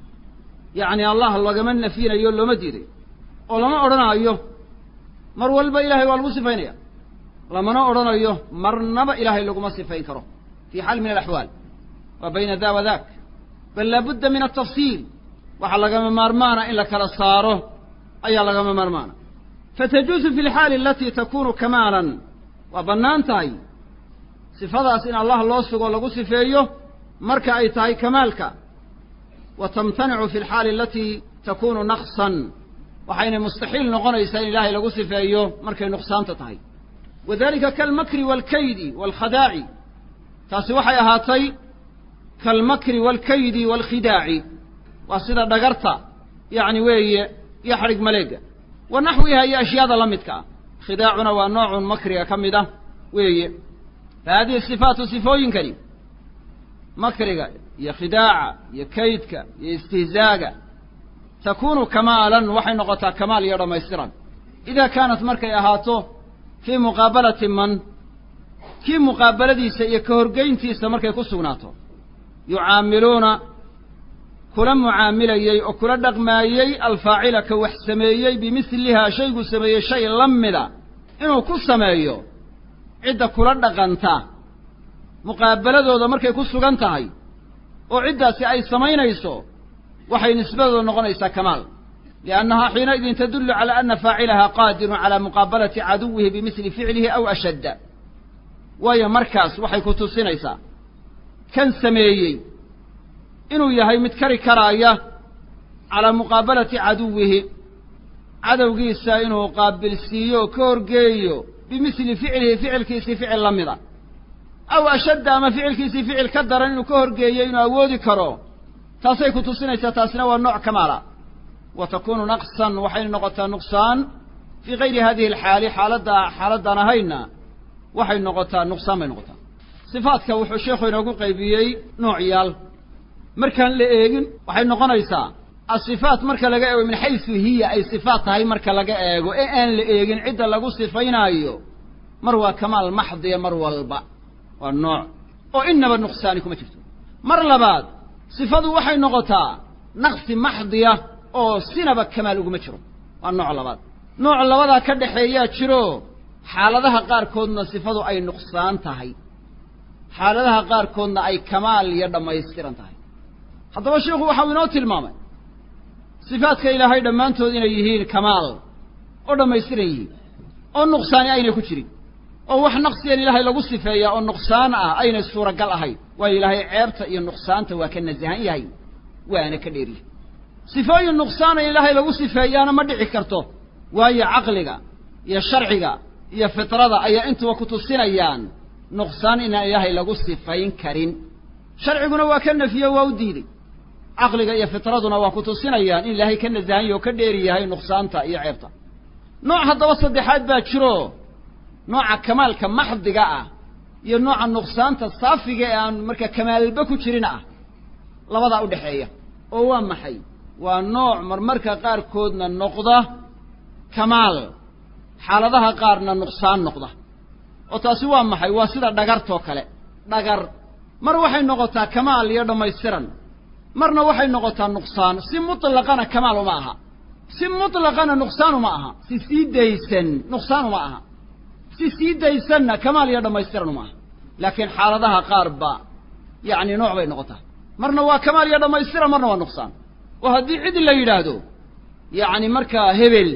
يعني الله الله قمنا فينا يو لو ما ديري ولا ما أرنا أيوه مر والبا إلهي والمصفين لما نأرنا أيوه مرنبا إلهي لو ما صفين كره في حال من الأحوال وبين ذا وذاك بل لابد من التفصيل وحلق من مرمانا إلا كالصاره أي لغا من مرمانا فتجوز في الحال التي تكون كمالا وبنانتاي صفات إن الله الله سبحانه لغو صفيه مركا أي تاي كمالك وتمتنع في الحال التي تكون نقصا وحين مستحيل نغنى يسان الله لغو صفيه مركا نقصان تتاي وذلك كالمكر والكيد والخداع تاسوحي هاتي كالمكر والكيد والخداع وصيدا دغرتا يعني وهي يحرق ملائكه ونحوها هي اشياء لمدك خداعنا ونوع مكر كمده وهي هذه الصفات صفوين كريم مكرك يا خداع يا كيدك يا استهزاء تكون كمالا وحي نقطة كمال يرى ميسرا إذا كانت مركا يهاتو في مقابلة من كي مقابلة دي سيكهرقين تيسا مركا يكسوناتو يعاملون كل معاملي أو كل دغمايي الفاعل كوحسميي بمثلها شيء سمي شيء لمدا إنه كل سمايو عدة كل دغنتا مقابلة ذو مركي كل سجنتهاي وعدة سأي سمينيسو وحي نسبة نغنيسا كمال لأنها حينئذ تدل على أن فاعلها قادر على مقابلة عدوه بمثل فعله أو أشد وهي مركز وحي كتوسينيسا كان سميي إنه يهي متكري كراية على مقابلة عدوه عدو قيسا إنه قابل سيو كور قيو بمثل فعله فعل كيسي فعل لمضة أو أشد ما فعل كيسي فعل كدر إنه كور قيو إنه أودي كرو تاسيكو تصينيسا تاسنا والنوع كمالا وتكون نقصا وحين نقطة نقصان في غير هذه الحالة حالة حالة نهينا وحين نقطة نقصان من نقطة صفاتك وحو الشيخ ينقو قيبيي نوعيال مركان لإيجن وحين نقنيسا الصفات مركا لقى من حيث هي أي صفات هاي مركا لقى وإن لإيجن عدة لقو صفين أيو مروى كمال محض يا مروى الباء والنوع وإنما النقصانكم شفتوا مر لبعد صفات وحي نغطى نقص محضية أو سنبا كمال ومشرو والنوع لبعد نوع لبعد كده حيات شرو حالتها قار كودنا صفات أي نقصان تهي حالتها قار كودنا أي كمال يدا ما يستيران تهي حتى الشيخ وحاولنا الماما صفاتك إلهي دمانتو إنه يهين كمال أو ما يستيران يهين أو نقصان أين كتري أو wax naqsiyan ilaahay lagu sifeeyaa oo nuqsaan ah ayna suura gal ahay waa ilaahay ceebta iyo nuqsaanta waa ka nazahan yahay waana ka dheeri sifooyin nuqsaan ilaahay lagu sifeeyaana ma dhici karto waayo aqliga iyo sharciga iyo fitrada ayaa intuba ku tusinayaan nuqsaan in ilaahay lagu sifeeyin karin sharciguna waa ka nafiyo waa u diiday aqliga iyo fitraduna waa ku tusinayaan in ilaahay ka nazahan yahay oo ka dheeri yahay nuqsaanta iyo ceebta nooc hadaba saddexaad baa jiro nooca kamaalka maxdiga ah iyo nooca nuqsaanta saafiga ee aan marka kamaalba ku jirin ah labada u dhaxeeya oo waa maxay waa nooc marmarka qaar koodna noqda kamaal xaaladaha qaarna nuqsaan noqda oo taasi waa maxay waa sida dhagarto kale dhagar mar waxay noqotaa kamaal iyo dhamaystiran marna waxay noqotaa nuqsaan si mutlaqana kamaal uma aha si mutlaqana nuqsaan uma aha si siidaysan nuqsaan uma aha si siidaysanna kamaal iyo dhamaystiran uma aha laakiin xaaladaha qaar ba yaani nooc bay noqotaa marna waa kamaal iyo dhamaystiran marna waa nuqsaan oo haddii cid la yiraahdo yaani marka hebel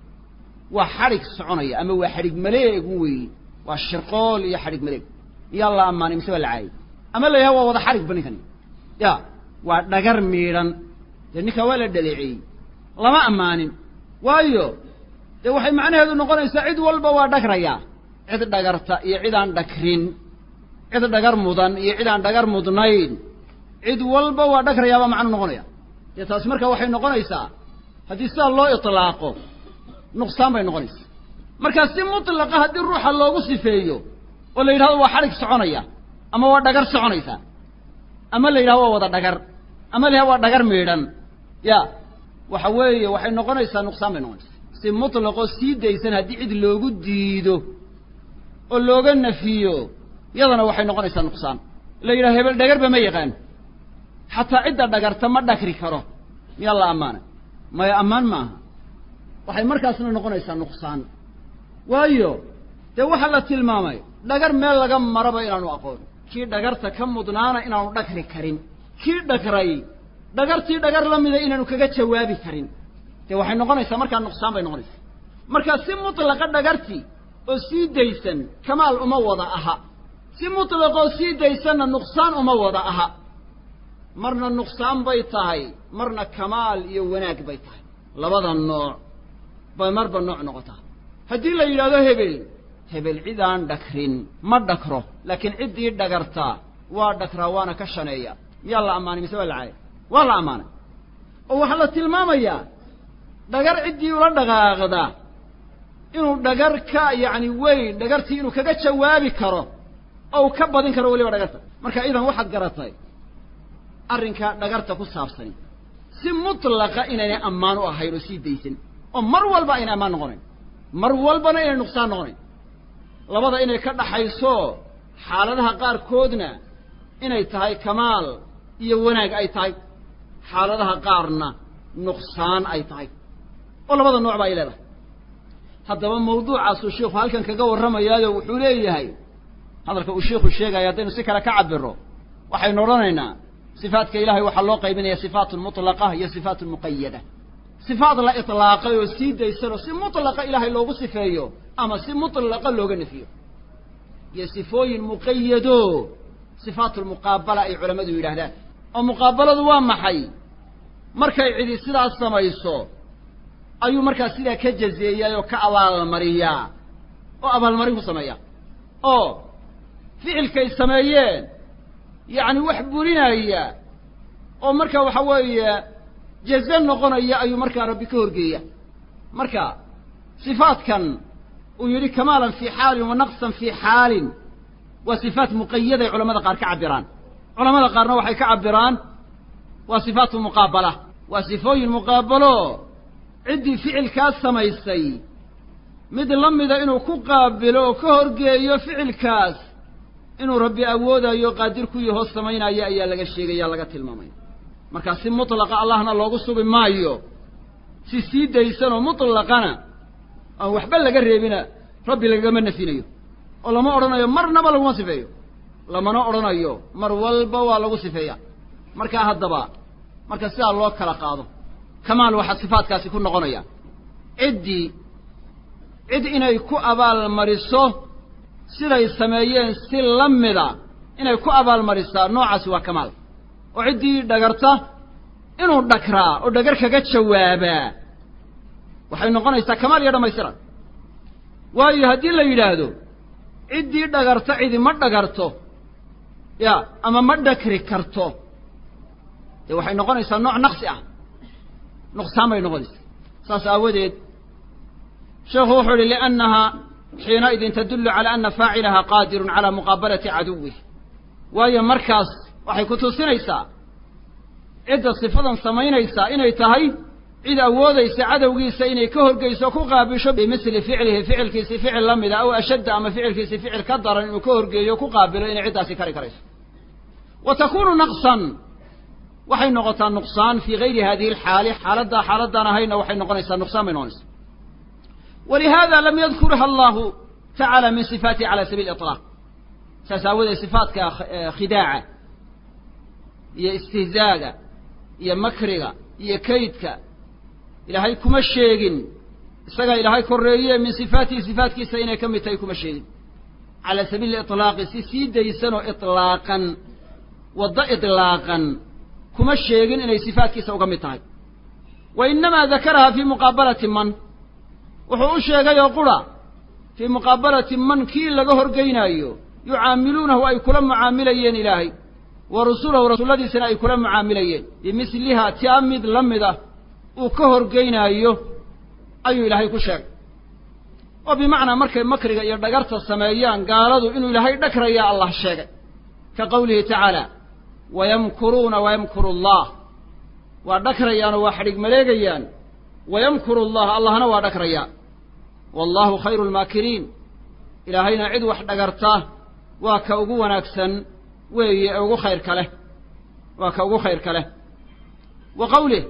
waa xarig soconaya ama waa xarig maleeg weey waa shirqool iyo xarig maleeg yalla amaani mise wala caay ama la yahay waa wada xarig banikan ya waa dhagar miiran ninka wala dhaleecay lama amaanin waayo de waxay macnaheedu noqonaysaa cid walba waa dhagraya cid dhagarta iyo cid aan dhakrin cid dhagar mudan iyo cid aan dhagar mudnayn cid walba waa dhagraya ba macna noqonaya de taas marka waxay noqonaysaa hadii sida loo itlaaqo nuqsaan bay noqonaysaa marka si mutlaqa hadii ruuxa loogu sifeeyo oo la yiraahdo waa xarig soconaya ama waa dhagar soconaysa ama la yiraahdo waa wada dhagar ama la yiraahdo waa dhagar meedhan ya waxa weeye waxay noqonaysaa nuqsaan bay noqonaysaa si mutlaqo siidaysan hadii cid loogu diido oo looga nafiyo yadana waxay noqonaysaa nuqsaan la yiraahdo hebel dhagar ba ma yaqaan hatta cidda dhagarta ma dhakri karo yalla amaana ma ya amaan ma waxay markaasna noqonaysaa nuqsaan waayo de waxa la tilmaamay dhagar meel laga maraba inaanu aqoon kii dhagarta ka mudnaana inaanu dhakri karin kii dhagray dhagartii dhagar la mid ah inaanu kaga jawaabi karin de waxay noqonaysaa markaa nuqsaan bay noqonaysaa marka si mutlaqa dhagartii oo siidaysan kamaal uma wada aha si mutlaqo siidaysanna nuqsaan uma wada aha marna nuqsaan bay tahay marna kamaal iyo wanaag bay tahay labada nooc bay marba nooc noqotaa haddii la yidhaahdo hebel hebel cid aan dhakrin ma dhakro laakiin ciddii dhagartaa waa dhakraa waana ka shaneeya miyaa la ammaanay mise waa la caayay waa la ammaanay oo waxaa la tilmaamayaa dhagar ciddii ula dhaqaaqda inuu dhagar ka yacni weyn dhagartii inuu kaga jawaabi karo oo uu ka badin karo weliba dhagarta marka idan waxaad garatay arrinka dhagarta ku saabsani si mutlaqa inaynay ammaan u ahayn oo sii daysan oo mar walba aynay ammaan noqonayn mar walbana inay nuqsaan noqonayn labada inay ka dhaxayso xaaladaha qaarkoodna inay tahay kamaal iyo wanaag ay tahay xaaladaha qaarna nuqsaan ay tahay oo labada nooc baa ay leedahay haddaba mawduucaas uu sheekhu halkan kaga warramayaayo wuxuu leeyahay hadalka uu sheekhu sheegaya haddaynu si kale ka cabiro waxaynu odhanaynaa صفاتك إلهي وحلو قيبين صفات مطلقة هي صفات مقيدة صفات لا إطلاقة وسيدة يسر سي مطلقة إلهي لو صفيه أما سي مطلقة لو نفيه هي صفوين مقيدو صفات المقابلة أي علماء إله ذات ومقابلة دوام محي مركا يعيدي سيدة السمايسو أي مركا سيدة كجزية وكأوال المريا وأبال المريا سمايا أو فعل كي سمايين يعني وحبورنا هي أو مركا وحوية جزان نقنية أي مركا ربي كورجية مركا صفات كان ويري كمالا في حال ونقصا في حال وصفات مقيدة علماء قار كعبران علماء قارنا وحي كعبران وصفات مقابلة وصفوين مقابلو عدي فعل كاس سميسي مد لمدا إنه كقابلو كهرجيو فعل كاس إنه ربي أودا يقدر كي هو السمين أي أي لقى الشيء يا لقى تلمامين مركز مطلق الله أنا لو قصوا بمايو سيسيد يسنو مطلقنا أو وحبل لقى ريبنا ربي لقى من فينيو والله ما أرنا يوم مرنا بلو ما سفيو لما نأرنا يوم مر والبا ولا وصفيا مركز هالضباء مركز سأل الله كلا قاضو كمال واحد صفات كاس يكون غنيا عدي عد إنه يكو أبال مريسو سيدا يسميين سلمدا إنه يكو أبال مريسا نوع سوا كمال وعدي دقرته إنه دكرا ودقرك قد شوابا وحين غنيسا كمال يدا ما يسرا وهي هدي اللي يلادو عدي دقرته عدي ما دقرته يا أما ما دكري كرته وحين غنيسا نوع نقصي نقصان ما ينغلس ساس أوديد شيخ حولي لأنها حينئذ تدل على أن فاعلها قادر على مقابلة عدوه وهي مركز وحي كتو سنيسا إذا صفة سمينيسا إني تهي إذا أوديس عدوغيس إني كهرقيس وكقابش بمثل فعله فعل كيس فعل لمدة أو أشد أما فعل كيس فعل كدر إنه كهرقيس وكقابل إني عداسي كاريكاريس وتكون نقصا وحي نغطى نقصان في غير هذه الحالة حالة حالة نهينا وحي نغنيسا نقصان من ونس ولهذا لم يذكرها الله تعالى من صفاته على سبيل الإطلاق سأساوذ صفات كخداعة هي استهزاء هي مكرغة هي كيدك إلهي كما الشيغن سقى إلهي كرية من صفاته صفات كيسين كم يتيكم الشيغن على سبيل الإطلاق سيسيد يسنو إطلاقا وضع إطلاقا كما الشيغن إلي صفات كيسا وقمتها وإنما ذكرها في مقابلة من وحو الشيغ يقول في مقابلة من كي لغهر قينايو يعاملونه أي كل معاملين إلهي ورسوله ورسول الذي سنة أي كل معاملين بمثلها تأمد لمده وكهر قينايو أي إلهي كشيغ وبمعنى مركب مكرق يردقرت السمايان قالوا إنه إلهي ذكر يا الله الشيغ كقوله تعالى ويمكرون ويمكر الله وذكريان وحرق مليقيان ويمكر الله الله أنا وذكريان والله خير الماكرين إلهينا عد وحد قرته وكأوغو ونكسن ويأوغو خير كله وكأوغو خير كله وقوله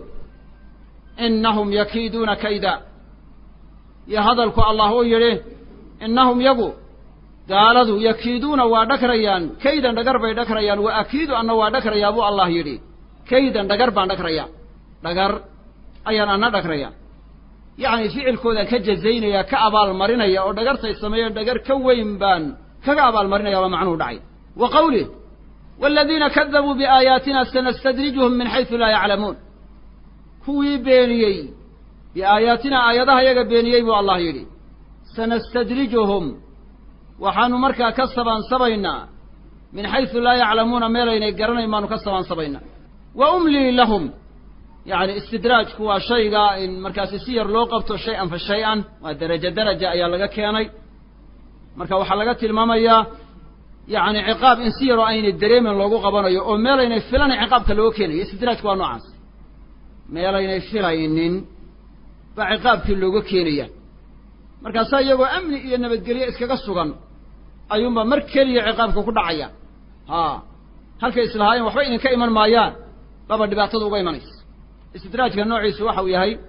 إنهم يكيدون كيدا يهضلك الله يريه إنهم يقو قالوا يكيدون وذكريان كيدا دقربا دكريان وأكيد أنه وذكريان أبو الله يري كيدا دقربا دكريان دقر أيان أنا دكريان يعني فعل كذا كجزين يا كأبال مرينا يا أو دقرت السماء دقر كوين بان كأبال مرينا يا معنو دعي وقوله والذين كذبوا بآياتنا سنستدرجهم من حيث لا يعلمون كوي بينيي بآياتنا آياتها يا بينيي والله يري سنستدرجهم وحانو مركا كسبان سبينا من حيث لا يعلمون ميلين يقرن ما نكسبان سبينا وأملي لهم يعني استدراج هو شيء إن مركز السير لو قبته شيئا فشيئا ودرجة درجة أيا لقى كياني مركز وحلقات المامية يعني عقاب إن سيروا أين الدريم لو قبنا أو ميلين يفلان عقاب كلو كيني استدراج هو نوعاس ميلين يفلان فعقاب كلو كينية مركز سيجو أمني إن بدقلية إسكاك السوغان أيوم مركلي عقابك كل عيا ها هل كإسلهاين وحوين كإيمان مايان بابا دبعتضو قيمانيس استدراج كالنوع يسوحه ويهي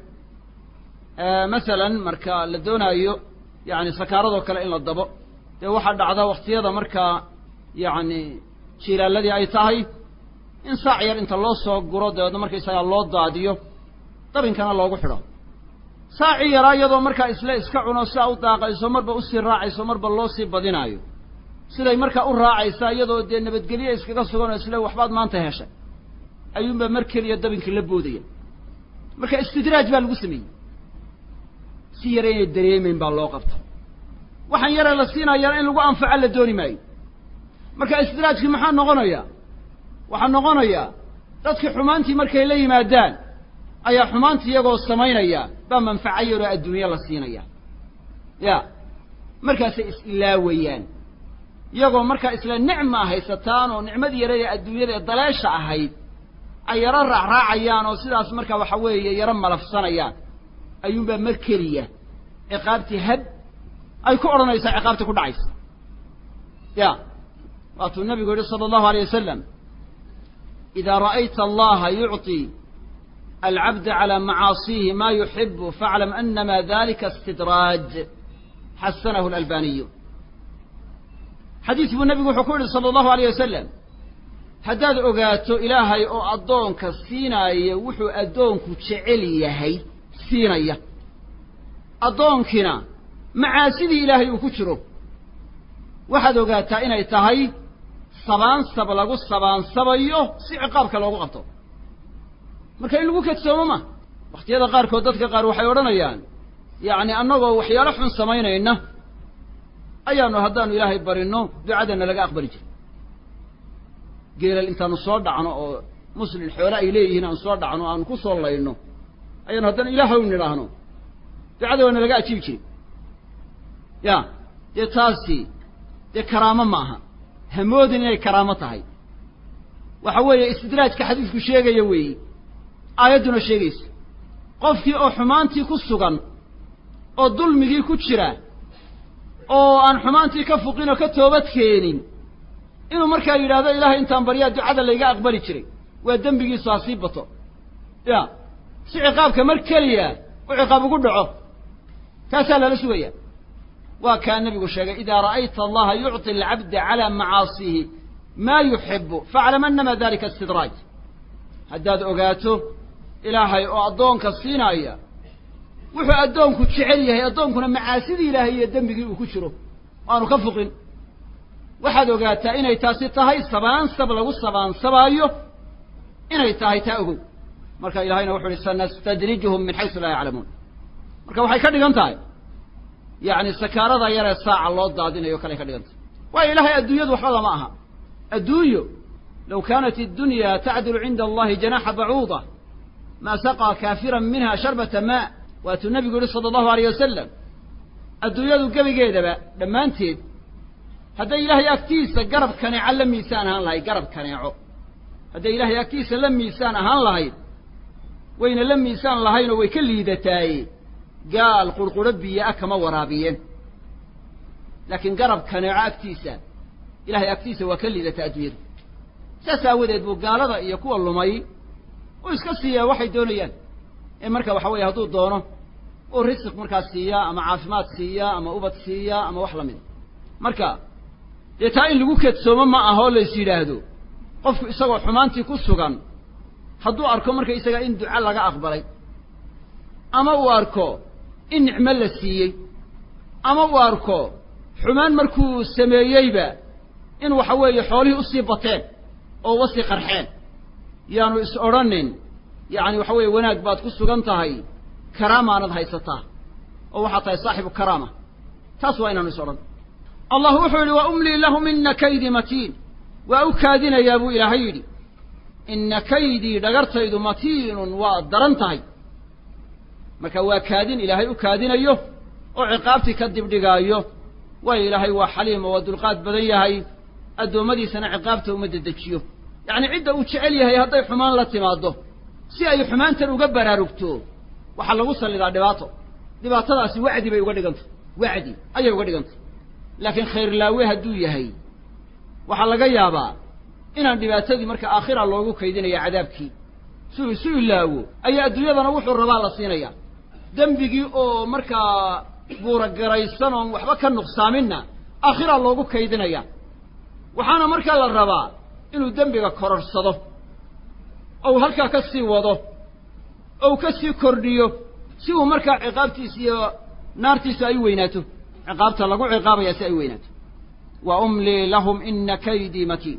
آه مثلا مركا لدونا أيو يعني سكارضو كلا إلا الضبو دي واحد عضا واختيادا مركا يعني شيلا الذي أيتاهي إن ساعير انت الله سوق قرود دي مركا يسايا الله داديو طب إن كان الله قحرا ساعير أيضا مركا إسلا إسكعونا ساعو داقا إسو مربا أسي الراعي إسو مربا الله سيب بدينايو سيلا مركا الراعي سايدو دي نبتقلية إسكاقا سوغانا إسلا وحباد ما انتهاشا أيوم بمركل يدبنك اللبودية مركا استدراج بالقسمي سيرين الدريمين باللوقفت وحن يرى لسينا يرى إن لقوا أنفعل الدوني ماي مركا استدراج في محان نغنيا وحن نغنيا تدك حمانتي مركا إليه مادان أي حمانتي يقو السمين يا بما انفعير الدنيا لسينا يا يا مركا سيس إلاويان يقو مركا إسلا نعمة هاي ستان ونعمة يرى الدنيا الضلاشة هاي ay yaro raacraacayaan oo sidaas markaa waxa weeye yaro malafsanayaan ayuunbaa mar keliya ciqaabtii had ay ku odhanaysaa ciqaabtii ku dhacaysa ya waatuu nabigu yidhi sala allahu alayh wasalam idaa ra'ayta allaha yucطi alcabda calaa macaasiihi maa yuxibu faaclam anama dalika istidraaj xasanahu alalbaniyu xadiis buu nabigu wuxuu ku yidhi sala allahu alayh wasalam haddaad ogaato ilaahay oo addoonka siinaayo wuxuu addoonku jecel yahay siinaya addoonkina macaasidii ilaahay uu ku jiro waxaad ogaataa inay tahay sabaansab lagu sabaansabayo si ciqaabka loogu qabto marka in lagu kadsoomo ma wakhtiyada qaarkood dadka qaar waxay odhanayaan yacni annagoo waxyaalo xun samaynayna ayaanu haddaanu ilaahay barinno ducadana laga aqbali jiro geelal intaanu soo dhacno oo muslim xoole ay leeyihiin aanu soo dhacno aanu ku soo layno ayaanu haddana ilaahay nidhaahno ducada waana laga ajiibi jiray ya dee taasi dee karaamo ma aha hamoodin inay karaamo tahay waxa weeye istidraajka xadiisku sheegaya weeyi aayadduna sheegaysa qofkii oo xumaantii ku sugan oo dulmigii ku jira oo aan xumaantii ka fuqin oo ka toobad keenin inuu markaa yidhaahdo ilaahay intaan baryaa ducada layga aqbali jiray waa dembigiisu ha sii bato ya si ciqaabka mar keliya u ciqaab ugu dhaco kaasaa lala sugaya waa kaa nabigu sheegay idaa ra'ayta allaha yucطi alcabda calaa macaasiihi maa yuxibu faaclam anama dalika istidraaj haddaad ogaato ilaahay oo addoonka siinaya wuxuu addoonku jecel yahay addoonkuna macaasidii ilaahay iyo dembigii uu ku jiro aanu ka fuqin waxaad ogaataa inay taasi tahay sabaansab lagu sabaansabaayo inay tahay taa ogow marka ilahayna wuxu uhi sanastadrijuhum min xaysu laa yaclamuun marka waxay ka dhigan tahay yacni sakaarada yaree saaca loo daadinayo kaley ka dhigan tahay waayo ilahay adduunyadu waxbada ma aha adduunyo low kaanat iddunya tacdilu cinda allahi janaxa bacuuda maa saqaa kaafiran minha sharbata maa waatuu nabigu yihi sala allahu alayh wasalam adduunyadu gebigeedaba dhammaanteed hadday ilaahay agtiisa garab kaneeco la miisaan ahaan lahayd garab kaneeco hadday ilaahay agtiisa la miisaan ahaan lahayd wayna la miisaan lahaynoo way ka liidataaye gaal qurquro biyo ah kama waraabiyeen laakiin garab kaneeco agtiisa ilahay agtiisa waa ka liidataa adduunyadu saas aawadeed buu gaalada iyo kuwa lumay uu iska siiyaa waxay doonayaan ee marka waxa weeye hadduu doono uu risiq markaas siiyaa ama caafimaad siiyaa ama ubad siiyaa ama wax lamida marka dee taa in lagu kedsoomo ma aha oo lays yidhaahdo qofku isagoo xumaantii ku sugan hadduu arko marka isaga in duca laga aqbalay ama uu arko in nicmo la siiyey ama uu arko xumaan markuu sameeyeyba in waxa weeye xoolihii usii bateen oo wasii qarxeen yaanu is odhanin yacni waxa weeye wanaag baad ku sugan tahay karaamaanad haysataa oo waxaad tahay saaxibu karaama taas waa inaanu is odhan allah wuxuu yidhi wa umlii lahum ina kaydii matiin waa u kaadinayaa buu ilaahay yidhi ina kaydii dhagartaydu matiinun waa daran tahay marka waa kaadin ilaahay u kaadinayo oo ciqaabtii ka dibdhigaayo waayo ilaahay waa xaliim oo waa dulqaad badan yahay addoommadiisana ciqaabta uma dedejiyo yacni cidda uu jecel yahay hadday xumaan la timaaddo si ay xumaantan uga baraarugto waxaa lagu sallidaa dhibaato dhibaatadaasi wacdi bay uga dhigantay wacdi ayay uga dhigantay laakiin khayrlaawe hadduu yahay waxaa laga yaabaa inaan dhibaatadii marka aakhira loogu kaydinaya cadaabkii si uu isu ilaawo ayaa adduunyadana wuxuu rabaa la siinaya dembigii oo markaa buuragaraysan oon waxba ka nuqsaaminna aakhira loogu kaydinaya waxaana markaa la rabaa inuu dembiga kororsado ou halkaa ka sii wado ou ka sii kordhiyo si uu markaa ciqaabtiisa iyo naartiisu ay weynaato ciqaabta lagu ciqaabaya si ay weynaato wa umlii lahum ina kaydii matiin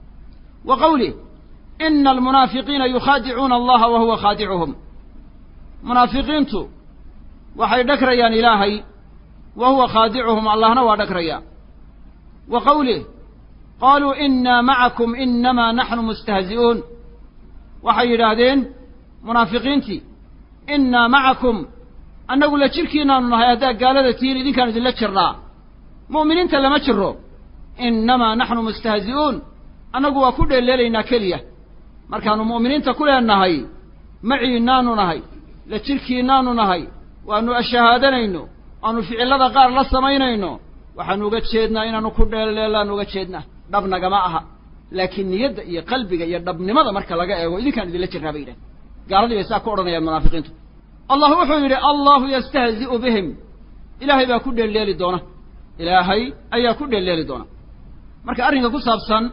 wa qawlih ina almunaafiqiina yukhaadicuuna allaha wa huwa khaadicuhum munaafiqiintu waxay dhagrayaan ilaahay wa huwa khaadicuhum allahna waa dhagraya wa qawlih qaaluu inaa macakum inamaa naxnu mustahzi'uun waxay yidhaahdeen munaafiqiintii innaa macakum annagu la jirkiinaanu nahay haddaad gaalada tihiin idinkaanu idinla jirnaa mu'miniinta lama jiro innamaa naxnu mustahzi'uun annagu waa ku dheelleelaynaa keliya markaanu mu'miniinta ku leenahay maciinaanu nahay la jirkiinaanu nahay waanu ashahaadanayno aanu ficilada qaar la samaynayno waxaanu uga jeednaa inaanu ku dheeleelaan uga jeednaa dhabnagama aha laakiin niyadda iyo qalbiga iyo dhabnimada marka laga eego idinkaan idinla jirnaa bay yidhahan gaaladii bay saa ku odhanayaan munaafiqiintu allah wuxuu yidhi allahu yastahzi'u bihim ilaahay baa ku dheelleeli doona ilaahay ayaa ku dheelleeli doona marka arrinka ku saabsan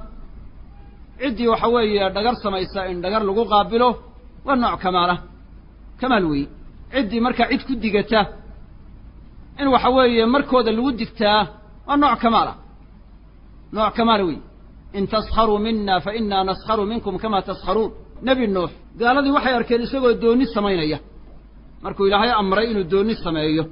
ciddii waxa weeye dhagar samaysa in dhagar lagu qaabilo waa nooc kamaalah kamaal weeye ciddii markaa cid ku digata in waxa weeye markooda lagu digtaa waa nooc kamaalah nooc kamaala weeye in taskharuu mina fa innaa naskharu minkum kamaa taskharuun nebi nuux gaaladii waxay arkeen isagoo doonni samaynaya markuu ilaahay amray inuu doonni sameeyo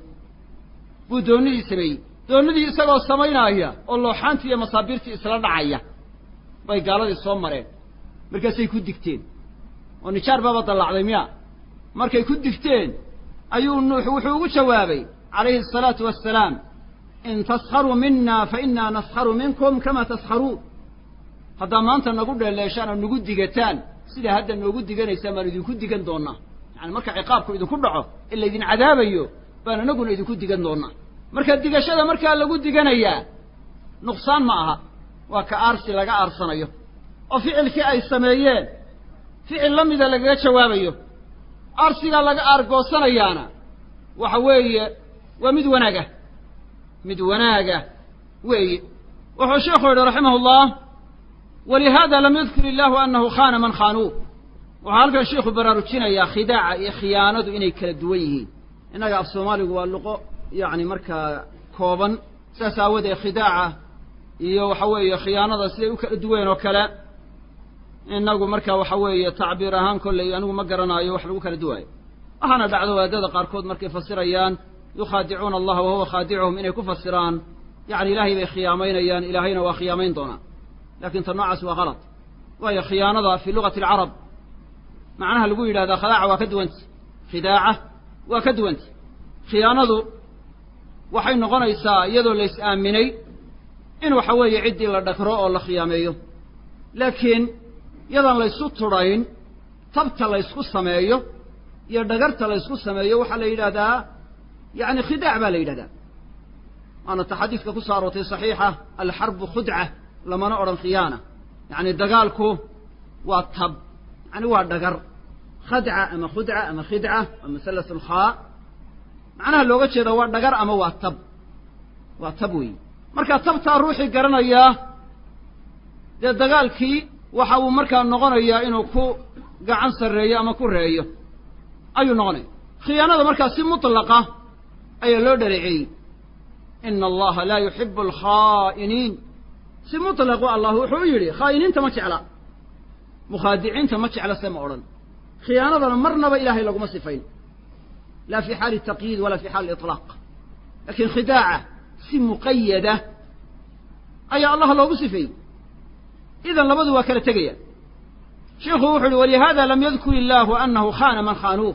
buu doonnidii sameeyey doonnidii isagoo samaynaaya oo looxaantii iyo masaabiirtii isla dhacaya bay gaaladii soo mareen markaasay ku digteen oo nijaar baaba dallacday miya markay ku digteen ayuu nuux wuxuu ugu jawaabay calayhi asalaatu wassalaam in taskharuu mina fa innaa naskharu minkum kamaa taskharuun haddaa maanta nagu dheeleeshaan oo nagu digataan sidaa hadda noogu diganaysaan baan idinku digan doonnaa yacani marka ciqaabku idinku dhaco in laydin cadaabayo baan anaguna idinku digan doonnaa marka digashada markaa lagu diganayaa nuqsaan ma aha waa ka aarsi laga aarsanayo oo ficilkii ay sameeyeen ficil la mida lagaga jawaabayo aarsigaa laga aargoosanayaana waxa weeye waa mid wanaaga mid wanaaga weeye wuxuu sheekhu yidhi raximahullah walihaada lam yadkur illaahu annahu khaana man khaanuuh wuxuu halkan sheikhu baraarujinayaa khidaaca iyo khiyaanadu inay kala duwan yihiin innaga af soomaaligu waa luqo yacni markaa kooban saas aawadee khidaaca iyo waxa weeye khiyaanada siday u kala duween oo kale innagu marka waxa weeye tacbiir ahaan kolley anigu ma garanaayo wax lagu kala duwaayo waxaana dhacdo waadada qaarkood markay fasirayaan yukhaadicuuna allaha wahuwa khaadicuhum inay ku fasiraan yacni ilaahay bay khiyaamaynayaan ilaahayna waa khiyaamayn doonaa laakiin ta noocaas waa kalad waayo khiyaanada fii lugati alcarab macnaha lagu yidhahdaa khadaaca waa ka duwanta khidaaca waa ka duwanta khiyaanadu waxay noqonaysaa iyadoo lays aaminay in waxa weeye ciddii la dhagro oo la khiyaameeyo laakiin yadaan laysu tudhayn tabta laysku sameeyo iyo dhagarta laysku sameeyo waxaa la yidhahdaa yacni khidaac baa la yidhahdaa waana ta xadiidka ku soo aroortay saxiixa alxarbu khudca lamana odhan khiyaana yacni dagaalku waa tab yacni waa dhagar khadca ama khudca ama khidca waa masalas alkhaa macnaha looga jeeda waa dhagar ama waa tab waa tab weeye marka tabtaa ruuxii garanayaa dee dagaalkii waxa uu markaa noqonayaa inuu ku gacan sarreeyo ama ku reeyo ayuu noqonaya khiyaanada markaa si mutlaqa ayaa loo dhaleeceeyey ina allaha laa yuxibu alkhaa'iniin si mutlaqu allah wuxuu u yidhi khaa'iniinta ma jecla mukhaadiciinta ma jecla se ma odhan khiyaanadana marnaba ilaahay laguma sifayn laa fi xaali taqyiid walaa fi xaali iطlaaq laakiin khidaaca si muqayada ayaa allah loogu sifeeyey idan labadu waa kala tegaya sheikhu wuxu uhi walihaada lam yadkur illaahu annahu khaana man khaanuuh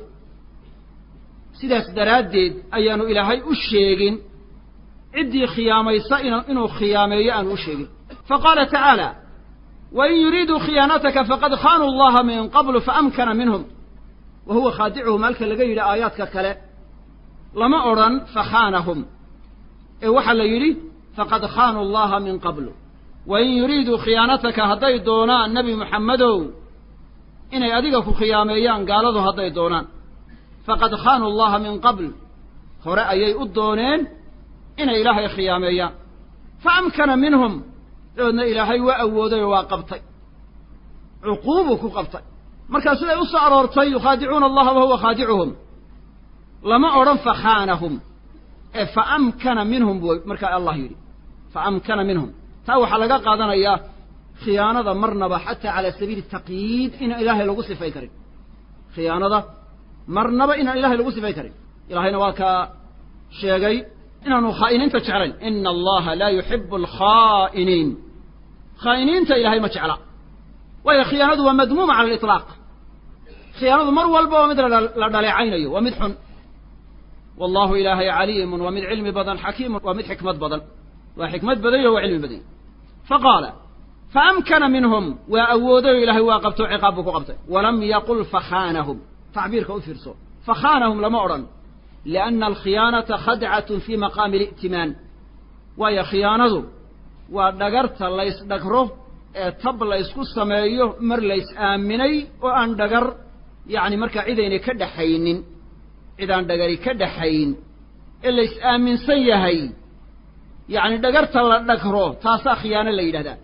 sidaas daraaddeed ayaanu ilaahay u sheegin ciddii khiyaamaysa inuu khiyaameeyo aanu u sheegin faqaala tacaala wain yuriiduu khiyaanataka faqad khaanuu allaha min qablu faamkana minhum wa huwa khaadicuhum halka laga yidhi aayaadka kale lama odhan fakhaanahum ee waxaa la yidhi faqad khaanuu allaha min qablu wain yuriiduu khiyaanataka hadday doonaan nebi muxammedow inay adiga ku khiyaameeyaan gaaladu hadday doonaan faqad khaanuu allaha min qabl hore ayay u dooneen inay ilaahay khiyaameeyaan fa amkana minhum dabeedna ilaahay waa awooday oo waa qabtay cuquubuu ku qabtay markaa siday u soo aroortay yukhaadicuuna allaha wahuwa khaadicuhum lama odhan fakhaanahum ee fa amkana minhum buu markaa allah yidhi fa amkana minhum taa waxaa laga qaadanayaa khiyaanada marnaba xataa calaa sabiili taqyiid inaan ilaahay lagu sifayn karin khiyaanada marnaba inaan ilahay lagu sifayn karin ilaahayna waa kaa sheegay inaanu khaa'iniinta jeclayn ina allaha laa yuxibu alkhaa'iniin khaa'iniinta ilaahay ma jecla waayo khiyaanadu waa madmuuma cala aliطlaaq khiyaanadu mar walba waa mid la dhaleecaynayo waa mid xun wallahu ilaahay caliimun waa mid cilmi badan xakiimun waa mid xikmad badan waa xikmad badanya waa cilmi badanya faqaala فأمكن منهم وأودوا إلهي وقبتوا عقابك وقبته ولم يقل فخانهم تعبيرك أفرسوا فخانهم لما أرن لأن الخيانة خدعة في مقام الائتمان وهي خيانة ودقرت الله يسدقره طب الله يسكو السمايه مر ليس آمني وأن دقر يعني مركا عيدين كدحين إذا أن دقري كدحين إلا يسآمن سيهي يعني دقرت الله دقره تاسا خيانة اللي هذا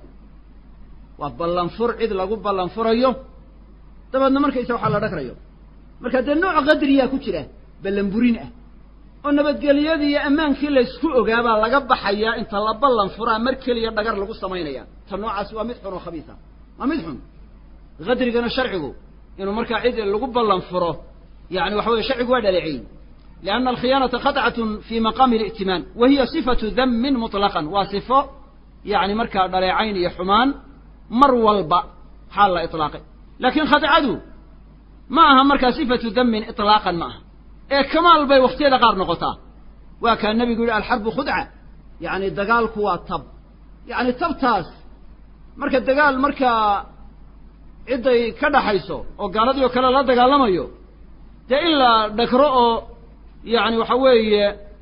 وبلنفر إذ لقوا بلنفر أيوه طبعا مركا يسوح على دقره مركا ده النوع غدريا كتيره بلنبورينه ونبت قال يدي أمان كلا يسكو جابا لقب حيا أنت لا بلنفرا مركل يدقر لقوا السماينيا تنوع سوى مدحن وخبيثة ما مدحن غدر كان شرعه إنه مركا عيد لقوا بلنفره يعني وحوي شرعه ولا لعين لأن الخيانة خدعة في مقام الائتمان وهي صفة ذم مطلقا وصفة يعني مركا ضليعين يحمان مر والباء حال إطلاقه لكن خدعته معها مركا صفة ذم إطلاقا معها إيه كمال بي وقتي دقار نقطة وكان النبي يقول الحرب خدعة يعني الدقال كوا طب يعني الطب تاس مركا الدقال مركا عدة كده حيثو وقالت يو كلا لا دقال لما يو ده إلا دكرؤه يعني وحوي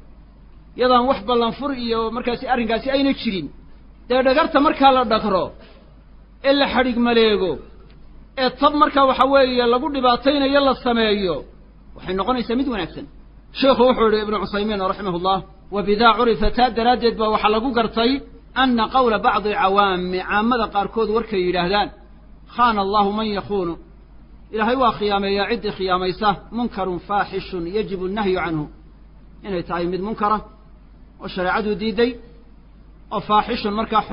يضان وحبا لنفرئي ومركا سي أرنقا سي أين تشرين ده دقرت مركا لا دكرؤ إلا حريق مليقو الطب مركا وحوي لقود باتين يلا السمايو وحين نقول يسميد ونكسن شيخ وحور ابن عثيمين رحمه الله وبذا عرف تدرجت وحلقوا قرطي أن قول بعض عوام عامة قاركود وركي يلهدان خان الله من يخون إلهي وخيامي يعد خياميسه منكر فاحش يجب النهي عنه إنه يتعيمد منكرة وشرعه ديدي وفاحش مركح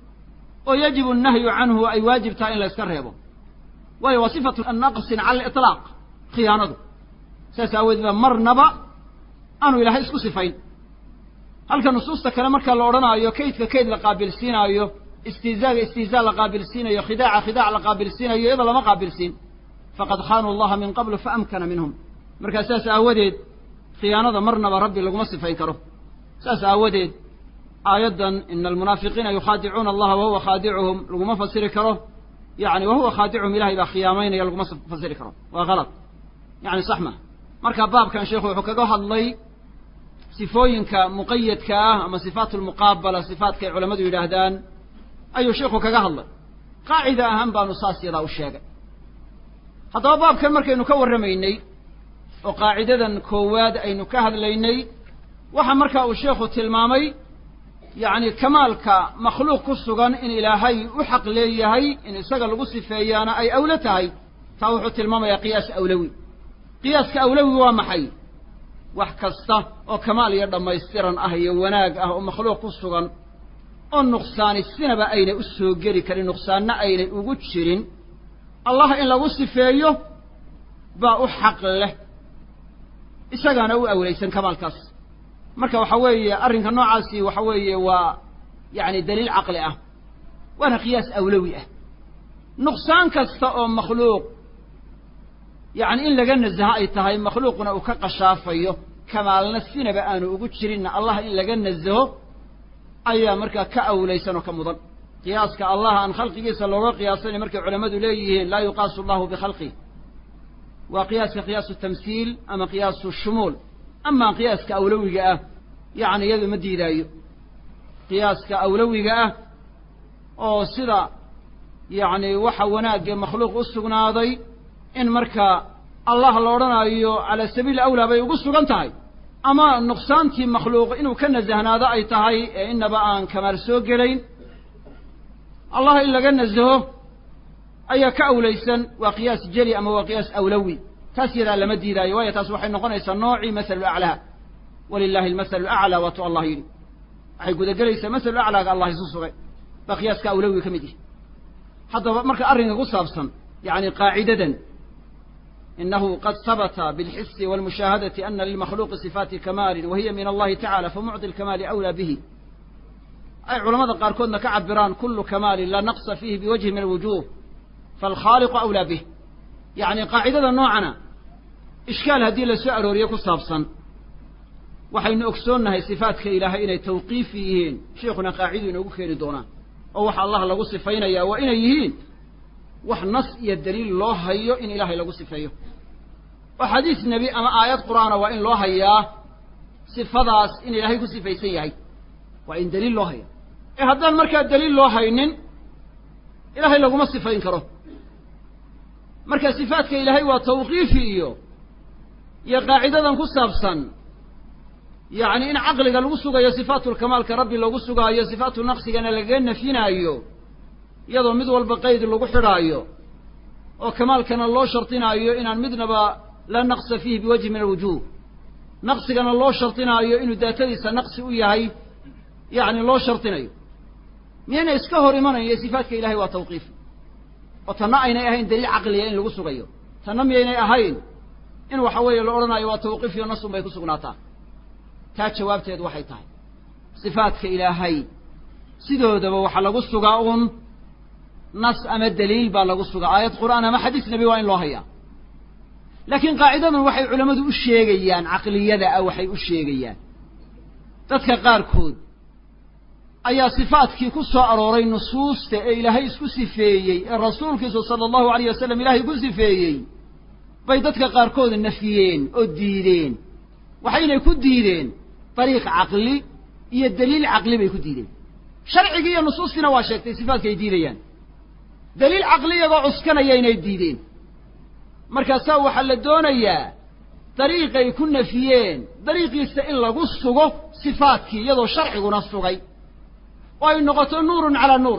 ويجب النهي عنه أي واجب تائن لا يسكرهبه وهي وصفة النقص على الإطلاق خيانته سأساوي ذا مرنبا أنو إلهي اسكو صفين هل كان نصوص تكلم مركا لورنا أيو كيد كيد لقابل سين أيو استيزاء استيزاء لقابل سين أيو خداع خداع لقابل سين أيو إذا لما قابل سين فقد خانوا الله من قبل فأمكن منهم مركا سأساوي خيانة مرنبا ربي لقم صفين كره سأساوي آيضا إن المنافقين يخادعون الله وهو خادعهم لقم فسر كره يعني وهو خادعهم إلهي بخيامين يلقم فسر كره وغلط يعني صحمة marka baabkan sheekhu wuxuu kaga hadlay sifooyinka muqayyadka ah ama sifaatul muqaabala sifaadka culimadu yiraahdaan ayuu sheekhu kaga hadlay qaacida ahaan baanu saasiyada u sheegay haddaba baabkan markaynu ka warramaynay oo qaacidadan koowaad aynu ka hadlaynay waxa marka uu sheekhu tilmaamay yani kamaalka makhluuq ku sugan in ilaahay u xaq leeyahay in isaga lagu sifeeyana ay awla tahay taa wuxuu tilmaamayaa qiyaas awlawi قياس كأولوي ومحي وحكسته أو كمال يرضى يسترن أهي وناق أه ومخلوق الصغن النقصان السنة أين أسوق جري كري نقصان أين وجود شرين الله إن لو صفيه بقى حق له إسجان أو أوليس كمال كاس مركب وحوي أرنك النوعاسي وحوي ويعني دليل عقله وأنا قياس أولوية نقصان كسته أو مخلوق يعني إن لقنا الزهاء تهاي مخلوقنا وكقشافيه كما لنسينا بأنه وجود شرين الله إن لقنا الزهاء أي مركا كأوليس وكمضل قياس كالله عن خلقه صلى الله عليه قياسين مركا علماء ليه لا يقاس الله بخلقه وقياس قياس التمثيل أما قياس الشمول أما قياس كأولوي جاء يعني يد مدي لاي قياس كأولوي جاء أو سرا يعني وحوناك مخلوق أسقنا ضي إن مركا الله لورنا أيو على سبيل أولى بيقصوا قنتهاي أما النقصان تي مخلوق إنه كان الزهنا ذا أي تهاي إن بقى كمال سوق لين الله إلا قلنا الزهو أي كأوليسا وقياس جري أما وقياس أولوي تسير على مدي ذا يواية تصبح إنه قنيس النوعي مثل الأعلى ولله المثل الأعلى وتو الله يلي أحيقود قليس مثل الأعلى قال الله يسوسه بقياس كأولوي كمدي حتى مركا أرنق قصة يعني قاعدة إنه قد ثبت بالحس والمشاهدة أن للمخلوق صفات كمال وهي من الله تعالى فمعطي الكمال أولى به أي علماء قاركون كعبران كل كمال لا نقص فيه بوجه من الوجوه فالخالق أولى به يعني قاعدة نوعنا إشكال هذه لسؤال وريكو صابصا وحين أكسونها صفات كإله إلي توقيفيهن شيخنا قاعدين وكير دونا oo waxa allah lagu sifaynayaa waa inay yihiin wax nas iyo daliil loo hayo in ilaahay lagu sifeeyo oo xadiis nebi ama aayad qur'aana waa in loo hayaa sifadaas in ilaahay ku sifaysan yahay waa in daliil loo hayo ee haddaan markaa daliil loo haynin ilaahay laguma sifayn karo marka sifaadka ilaahay waa tawqiifi iyo iyo qaacidadan ku saabsan yacni in caqliga lagu sugayo sifaatul kamaalka rabbi lagu sugaayo sifaatu naqsigana laga nafyinaayo iyadoo mid walba qayd lagu xidhaayo oo kamaalkana loo shartinaayo inaan midnaba la naqsa fiihi biwajhi min alwujuh naqsigana loo shartinaayo inuu daatadiisa naqsi u yahay yacni loo shartinayo miyayna iska hor imanayo sifaadka ilaahay waa tawqiif oo tanna aynay ahayn daliil caqliya in lagu sugayo tanna miyaynay ahayn in waxa weeye la odhanayo waa tawqiif iyo nasun bay ku sugnaataa taa jawaabteedu waxay tahay sifaadka ilaahay sidoodaba waxa lagu sugaa uun nas ama daliil baa lagu sugaa aayad qur'aan ama xadiis nebi waa in loo hayaa laakiin qaacidadan waxay culammadu u sheegayaan caqliyada ah waxay u sheegayaan dadka qaarkood ayaa sifaadkii ku soo arooray nusuusta ee ilaahay isku sifeeyey ee rasuulkiisu sala allahu alayh wasalam ilaahay ku sifeeyey bay dadka qaarkood nafiyeen oo diideen waxaynay ku diideen dariiq caqli iyo daliil caqli bay ku diideen sharcigii iyo nusuustiina waa sheegtay sifaadkay diidayaan daliil caqli iyagoo cuskanaya inay diideen markaasaa waxaa la doonayaa dariiqay ku nafiyeen dariiqiisa in lagu sugo sifaadkii iyadoo sharciguna sugay oo ay noqoto nuurun calaa nuur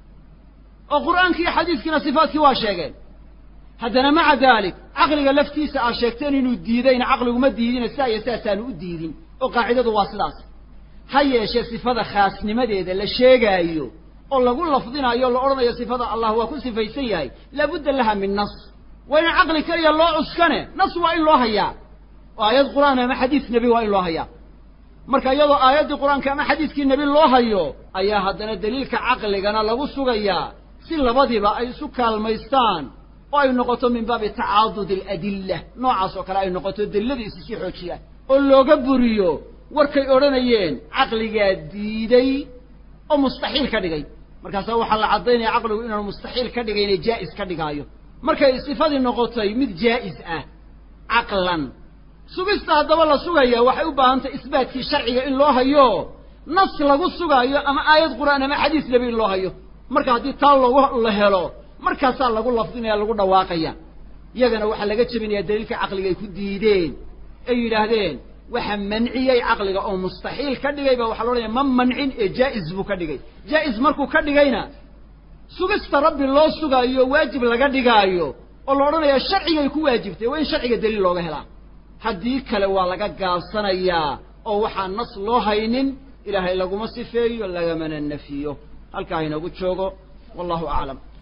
oo qur'aankii iyo xadiiskiina sifaadkii waa sheegeen haddana maca daalik caqliga laftiisa aad sheegteen inuu diidayna caqliguma diidina sidaa iyo sidaasaanu u diidin oo qaacidadu waa sidaas ha yeeshee sifada khaasnimadeeda la sheegaayo oo lagu lafdinaayo o la odhanayo sifada allah waa ku sifaysan yahay laabudda laha min nas waa ina caqli keliya loo cuskane nas waa in loo hayaa oo aayad qur'aan ama xadiis nebi waa in loo hayaa marka iyadoo aayaddii qur'aanka ama xadiiskii nebi loo hayo ayaa haddana daliilka caqligana lagu sugayaa si labadiiba ay isu kaalmaystaan oo ay noqoto min baabi tacaadud aladilla noocaas oo kale ay noqoto daliladii isi sii xoojiya oo looga buriyo warkay odhanayeen caqligaa diiday oo mustaxiil ka dhigay markaasaa waxaa la caddaynaya caqligu inaanu mustaxiil ka dhigayna jaa'is ka dhigaayo markay sifadii noqotay mid jaa'is ah caqlan sugista haddaba la sugaya waxay u baahan tahay isbaatkii sharciga in loo hayo nas lagu sugaayo ama aayad qur'aan ama xadiis nebi in loo hayo marka haddii taa loogu la helo markaasaa lagu lafdinaya lagu dhawaaqaya iyagana waxaa laga jebinayaa daliilka caqliga ay ku diideen ay yidhaahdeen waxa manciyey caqliga oo mustaxiil ka dhigay baa waxaa la odhanaya ma mancin ee jaa'is buu ka dhigay jaa'is markuu ka dhigayna sugista rabbi loo sugaayo waajib laga dhigaayo oo la odhanaya sharcigay ku waajibtay waa in sharciga daliil looga helaa haddii kale waa laga gaabsanayaa oo waxaan nas loo haynin ilaahay laguma sifeeyo lagamana nafiyo halkaa inoogu joogo wallahu aclam